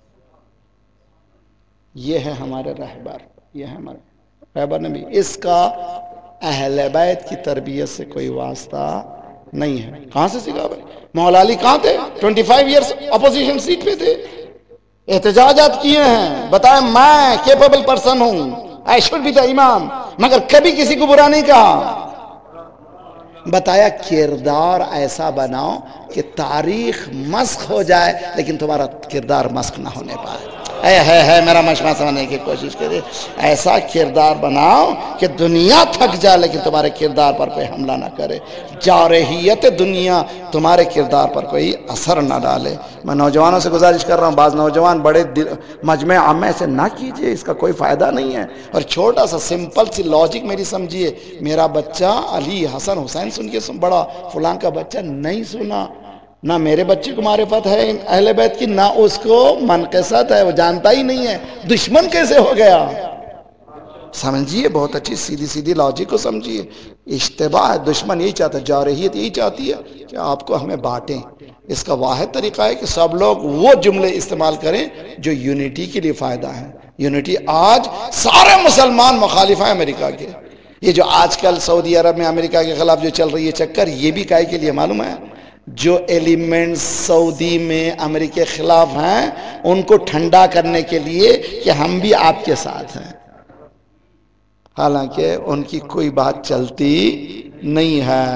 یہ ہے ہمارے رہبر، یہ ہے ہمارے رہبر نبی، اس کا اہل بیت کی تربیت سے کوئی واسطہ نہیں ہے. کہاں سے سیکھا بھائی؟ مولا علی کہاں تھے؟ 25 ایئرس اپوزیشن سیٹ پہ تھے، احتجاجات کیے ہیں، بتائیں میں کیپیبل پرسن ہوں، I should be the امام، مگر کبھی کسی کو برا نہیں کہا. بتایا کردار ایسا بناؤ کہ تاریخ مسخ ہو جائے لیکن تمہارا کردار مسخ نہ ہونے پائے. ہے میرا مشورہ سمجھنے کی کوشش کرے، ایسا کردار بناؤ کہ دنیا تھک جائے لیکن تمہارے کردار پر کوئی حملہ نہ کرے، جارحیت دنیا تمہارے کردار پر کوئی اثر نہ ڈالے. میں نوجوانوں سے گزارش کر رہا ہوں، بعض نوجوان بڑے مجمع عامہ سے نہ کیجئے، اس کا کوئی فائدہ نہیں ہے. اور چھوٹا سا سمپل سی لاجک میری سمجھیے، میرا بچہ علی حسن حسین سن کے بڑا، فلاں کا بچہ نہیں سنا، نہ میرے بچے کو معرفت ہے اہل بیت کی، نہ اس کو منقصت ہے، وہ جانتا ہی نہیں ہے، دشمن کیسے ہو گیا؟ سمجھیے، بہت اچھی سیدھی لاجک کو سمجھیے. اشتباہ ہے، دشمن یہی چاہتا ہے، جارحیت یہی چاہتی ہے کہ آپ کو ہمیں بانٹیں. اس کا واحد طریقہ ہے کہ سب لوگ وہ جملے استعمال کریں جو یونٹی کے لیے فائدہ ہے. یونٹی آج سارے مسلمان مخالف ہیں امریکہ کے. یہ جو آج کل سعودی عرب میں امریکہ کے خلاف جو چل رہی ہے چکر، یہ بھی کائے کے لیے معلوم ہے؟ جو ایلیمنٹ سعودی میں امریکہ کے خلاف ہیں ان کو ٹھنڈا کرنے کے لیے کہ ہم بھی آپ کے ساتھ ہیں، حالانکہ ان کی کوئی بات چلتی نہیں ہے.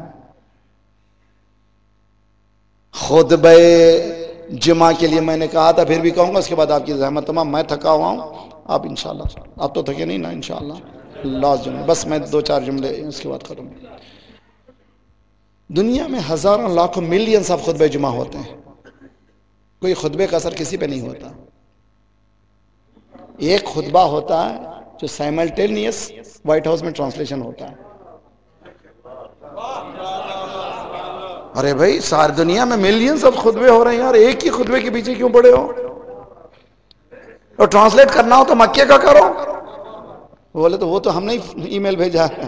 خطبہ جمعہ کے لیے میں نے کہا تھا، پھر بھی کہوں گا، اس کے بعد آپ کی زحمت تمام. میں تھکا ہوا ہوں، آپ انشاءاللہ، آپ تو تھکے نہیں نا انشاءاللہ. لاسٹ جملے بس میں 2-4 جملے اس کے بعد کروں گا. دنیا میں ہزاروں لاکھوں ملین سب خطبہ جمعہ ہوتے ہیں، کوئی خطبے کا اثر کسی پہ نہیں ہوتا. ایک خطبہ ہوتا ہے جو سائملٹینیس وائٹ ہاؤس میں ٹرانسلیشن ہوتا ہے. ارے بھائی، ساری دنیا میں ملین سب خطبے ہو رہے ہیں یار، ایک ہی خطبے کے پیچھے کیوں پڑے ہو؟ اور ٹرانسلیٹ کرنا ہو تو مکے کا کرو. بولے تو وہ تو ہم نے ای میل بھیجا ہے.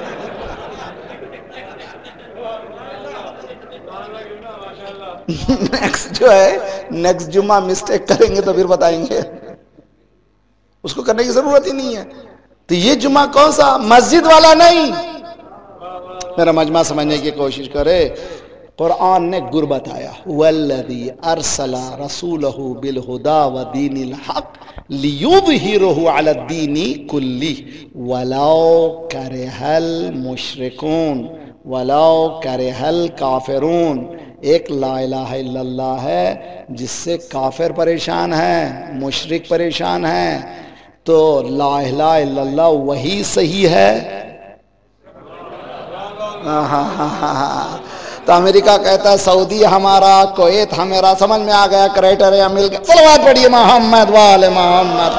نیکسٹ جمعہ مسٹیک کریں گے تو پھر بتائیں گے، اس کو کرنے کی ضرورت ہی نہیں ہے. تو یہ جمعہ کون سا؟ مسجد والا نہیں. میرا مجمع سمجھنے کی کوشش کرے. قرآن نے گر بتایا، والذی ارسل رسولہ بالہدی ودین الحق لیظہرہ علی الدین کلہ ولو کرہ المشرکون ولو کرہ الکافرون. ایک لا الہ الا اللہ ہے جس سے کافر پریشان ہے، مشرک پریشان ہے، تو لا الہ الا اللہ وہی صحیح ہے. تو امریکہ کہتا ہے سعودی ہمارا، کویت ہمارا، سمجھ میں آ گیا، کرائٹریا مل گیا. صلوات پڑھیے محمد وآل محمد.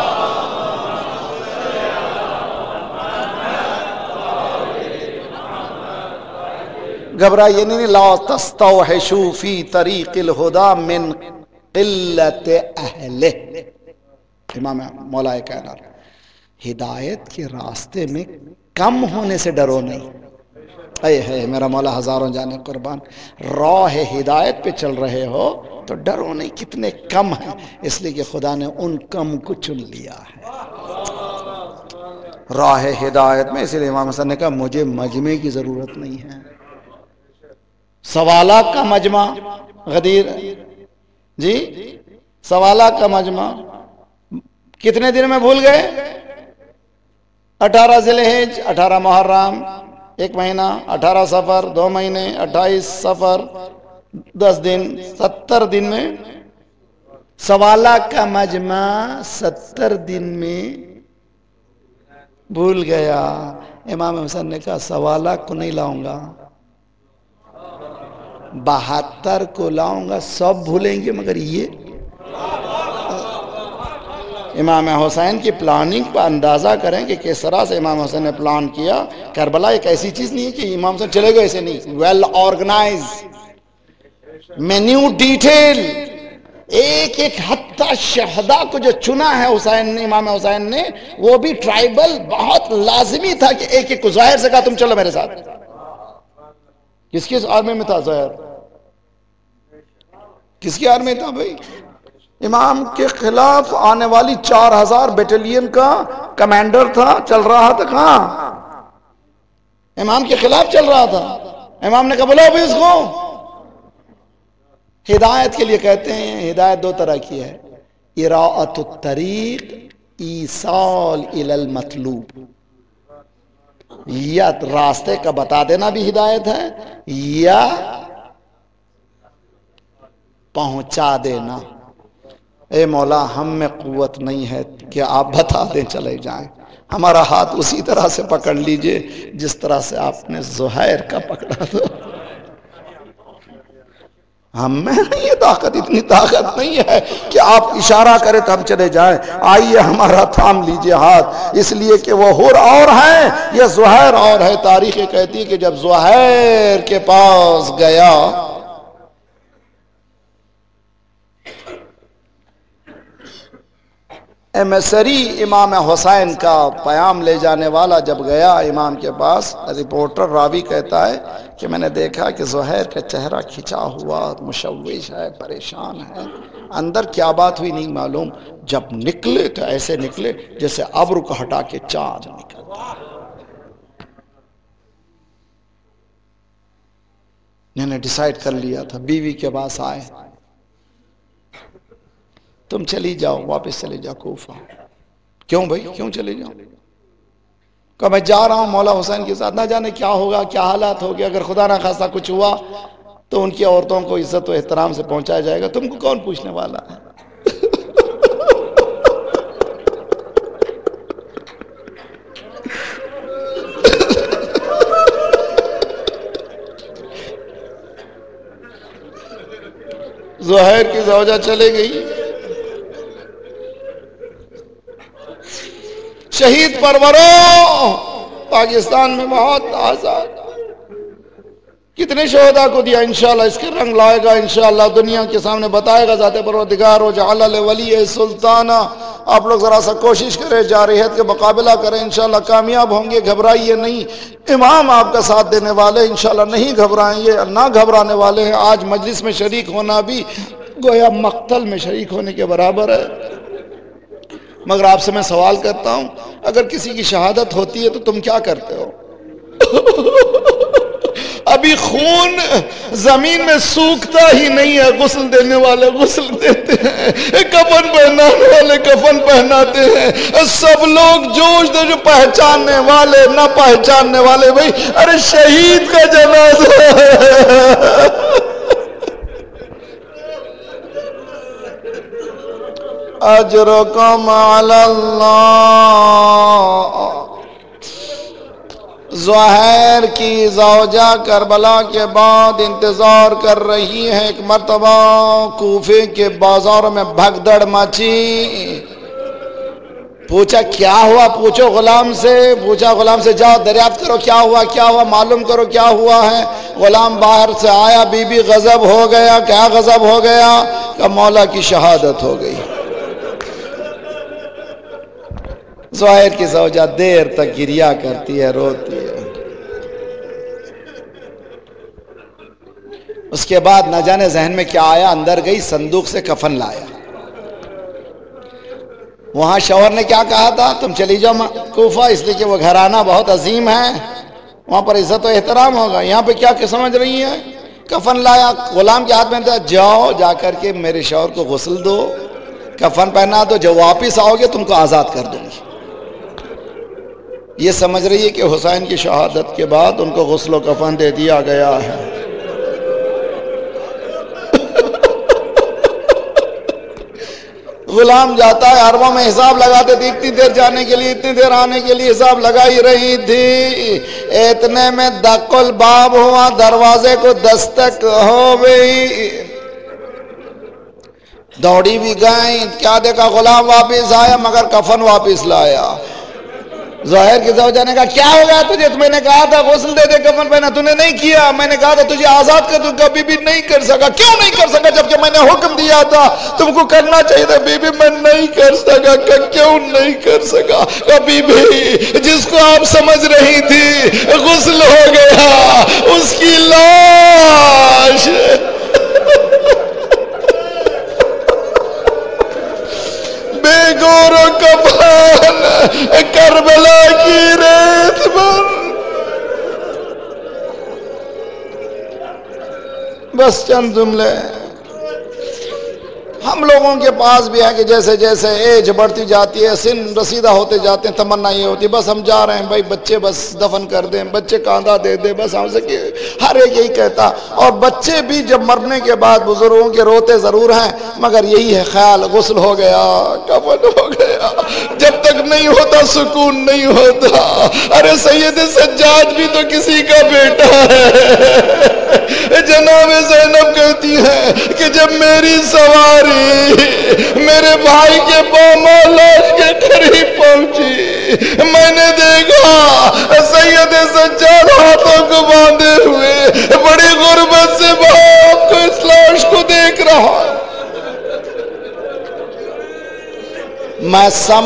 گھبرائیے نہیں، لا تستوحشوا فی طریق الہدا من قلت اہلہ. امام مولا کائنات، ہدایت کے راستے میں کم ہونے سے ڈرو نہیں. اے ہے میرا مولا ہزاروں جانے قربان، راہ ہدایت پہ چل رہے ہو تو ڈرو نہیں، کتنے کم ہیں، اس لیے کہ خدا نے ان کم کو چن لیا ہے راہ ہدایت میں. اس لیے امام حسن نے کہا مجھے مجمع کی ضرورت نہیں ہے. سوالات کا مجمع غدیر جی، سوالات کا مجمع کتنے دن میں بھول گئے؟ 18 ذی الحج، 18 محرم 1 مہینہ، 18 صفر 2 مہینے، 28 صفر 10 دن، 70 دن میں. سوالات کا مجمع 70 دن میں بھول گیا. امام حسن نے کہا سوالات کو نہیں لاؤں گا، 72 کو لاؤں گا، سب بھولیں گے مگر یہ. امام حسین کی پلاننگ پر اندازہ کریں کہ کس طرح سے امام حسین نے پلان کیا. کربلا ایک ایسی چیز نہیں ہے کہ امام حسین چلے گئے، ایسے نہیں، ویل آرگنائز، مینیو ڈیٹیل. ایک ایک حتیٰ شہداء کو جو چنا ہے حسین نے، امام حسین نے، وہ بھی ٹرائبل، بہت لازمی تھا کہ ایک ایک کو ظاہر سے کہا تم چلو میرے ساتھ۔ کس کی آرمی میں تھا ظاہر؟ کس کی آرمی تھا بھائی؟ امام کے خلاف آنے والی 4000 بیٹلین کا کمانڈر تھا، چل رہا تھا کہاں؟ امام کے خلاف چل رہا تھا۔ امام نے کہا بلاؤ بھی اس کو۔ ہدایت کے لیے کہتے ہیں ہدایت دو طرح کی ہے، اراءۃ الطریق، ایصال الی المطلوب، یا راستے کا بتا دینا بھی ہدایت ہے، یا پہنچا دینا۔ اے مولا ہم میں قوت نہیں ہے کہ آپ بتا دیں چلے جائیں، ہمارا ہاتھ اسی طرح سے پکڑ لیجئے جس طرح سے آپ نے زہیر کا پکڑا تھا۔ ہم میں یہ طاقت، اتنی طاقت نہیں ہے کہ آپ اشارہ کریں تو ہم چلے جائیں، آئیے ہمارا تھام لیجئے ہاتھ، اس لیے کہ وہ حور اور ہیں، یہ زہیر اور ہے۔ تاریخ کہتی ہے کہ جب زہیر کے پاس گیا، ایمیسری امام حسین کا پیام لے جانے والا جب گیا امام کے پاس، رپورٹر راوی کہتا ہے کہ میں نے دیکھا کہ زہیر کا چہرہ کھچا ہوا، مشوش ہے، پریشان ہے، اندر کیا بات ہوئی نہیں معلوم۔ جب نکلے تو ایسے نکلے جیسے ابر کو ہٹا کے چاند نکلتا۔ میں نے ڈیسائیڈ کر لیا تھا، بیوی کے پاس آئے، تم چلی جاؤ، واپس چلے جاؤ کوفہ۔ کیوں بھائی، کیوں چلے جاؤ؟ کہ میں جا رہا ہوں مولا حسین کے ساتھ، نہ جانے کیا ہوگا، کیا حالات ہوگے، اگر خدا نہ خواستہ کچھ ہوا تو ان کی عورتوں کو عزت و احترام سے پہنچایا جائے گا، تم کو کون پوچھنے والا ہے؟ زہیر کی زوجہ چلے گئی، شہید پرورو پاکستان میں بہت آزاد، کتنے شہداء کو دیا، انشاءاللہ اس کے رنگ لائے گا، انشاءاللہ دنیا کے سامنے بتائے گا ذات پروردگار وجعل لولی سلطانہ۔ آپ لوگ ذرا سا کوشش کریں، جارحیت کے مقابلہ کریں، انشاءاللہ کامیاب ہوں گے، گھبرائیے نہیں۔ امام آپ کا ساتھ دینے والے، انشاءاللہ نہیں گھبرائیں گے، نہ گھبرانے والے ہیں۔ آج مجلس میں شریک ہونا بھی گویا مقتل میں شریک ہونے کے برابر ہے۔ مگر آپ سے میں سوال کرتا ہوں، اگر کسی کی شہادت ہوتی ہے تو تم کیا کرتے ہو؟ ابھی خون زمین میں سوکھتا ہی نہیں ہے، غسل دینے والے غسل دیتے ہیں، کفن پہنانے والے کفن پہناتے ہیں، سب لوگ جوش دے، جو پہچاننے والے نہ پہچاننے والے، بھائی ارے شہید کا جنازہ ہے۔ اجرکم علی اللہ۔ زہیر کی زوجہ کربلا کے بعد انتظار کر رہی ہے، ایک مرتبہ کوفے کے بازاروں میں بھگدڑ مچی۔ پوچھا کیا ہوا، پوچھو غلام سے، پوچھا غلام سے جاؤ دریافت کرو کیا ہوا، کیا ہوا معلوم کرو کیا ہوا ہے۔ غلام باہر سے آیا، بی بی غضب ہو گیا۔ کیا غضب ہو گیا؟ کہ مولا کی شہادت ہو گئی۔ زہیر کی زوجہ دیر تک گریا کرتی ہے، روتی ہے۔ اس کے بعد نہ جانے ذہن میں کیا آیا، اندر گئی، صندوق سے کفن لایا۔ وہاں شوہر نے کیا کہا تھا، تم چلی جاؤ کوفہ، اس لیے کہ وہ گھرانہ بہت عظیم ہے، وہاں پر عزت و احترام ہوگا۔ یہاں پہ کیا سمجھ رہی ہے؟ کفن لایا، غلام کے ہاتھ میں تھا، جاؤ جا کر کے میرے شوہر کو غسل دو، کفن پہنا دو، جب واپس آؤ گے تم کو آزاد کر دوں گی۔ یہ سمجھ رہی ہے کہ حسین کی شہادت کے بعد ان کو غسل و کفن دے دیا گیا ہے۔ غلام جاتا ہے، عربوں میں حساب لگاتے تھے، اتنی دیر جانے کے لیے اتنی دیر آنے کے لیے حساب لگائی رہی تھی۔ اتنے میں دق الباب ہوا، دروازے کو دستک ہو گئی، دوڑی بھی گئیں، کیا دیکھا غلام واپس آیا مگر کفن واپس لایا۔ ظاہر کی زوجہ نے کہا کیا ہو گیا تجھے؟ تو میں نے کہا تھا غسل دے دے کفن پہنا، تو نے نہیں کیا۔ میں نے کہا تھا تجھے آزاد کر دوں، کبھی بھی نہیں کر سکا۔ کیوں نہیں کر سکا جبکہ میں نے حکم دیا تھا تم کو کرنا چاہیے تھا؟ بی بی میں نہیں کر سکا۔ کیوں نہیں کر سکا؟ کبھی بھی جس کو آپ سمجھ رہی تھی غسل ہو گیا، اس کی لاش بے گور و کفن کربلا کی ریت پر۔ بس چند جملے ہم لوگوں کے پاس بھی ہے کہ جیسے جیسے ایج بڑھتی جاتی ہے، سن رسیدہ ہوتے جاتے ہیں، تمنا یہ ہوتی ہے بس ہم جا رہے ہیں بھائی، بچے بس دفن کر دیں، بچے کاندھا دے دیں، بس ہم سے ہر ایک یہی کہتا۔ اور بچے بھی جب مرنے کے بعد بزرگوں کے روتے ضرور ہیں، مگر یہی ہے خیال، غسل ہو گیا، کفن ہو گیا، جب تک نہیں ہوتا سکون نہیں ہوتا۔ ارے سید سجاد بھی تو کسی کا بیٹا ہے۔ جناب زینب کہتی ہے کہ جب میری سواری میرے بھائی کے پاؤں لاش کے قریب پہنچی، میں نے دیکھا سید سجاد ہاتھوں کو باندھے ہوئے بڑی غربت سے باپ کو اس لاش کو دیکھ رہا۔ میں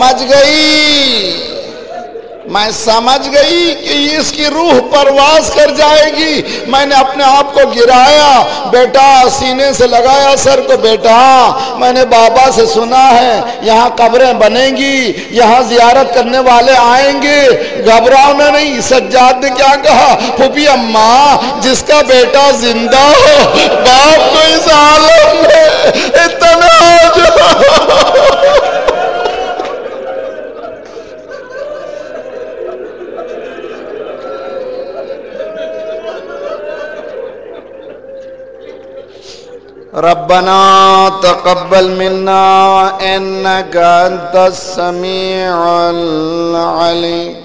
سمجھ گئی کہ اس کی روح پرواز کر جائے گی۔ میں نے اپنے آپ کو گرایا، بیٹا سینے سے لگایا سر کو، بیٹا میں نے بابا سے سنا ہے یہاں قبریں بنیں گی، یہاں زیارت کرنے والے آئیں گے، گھبراؤ نہ۔ نہیں، سجاد نے کیا کہا؟ پھوپھی اماں جس کا بیٹا زندہ ہو، باپ کو اس عالم میں تنہا جو ربنا تقبل منا انك انت السميع العليم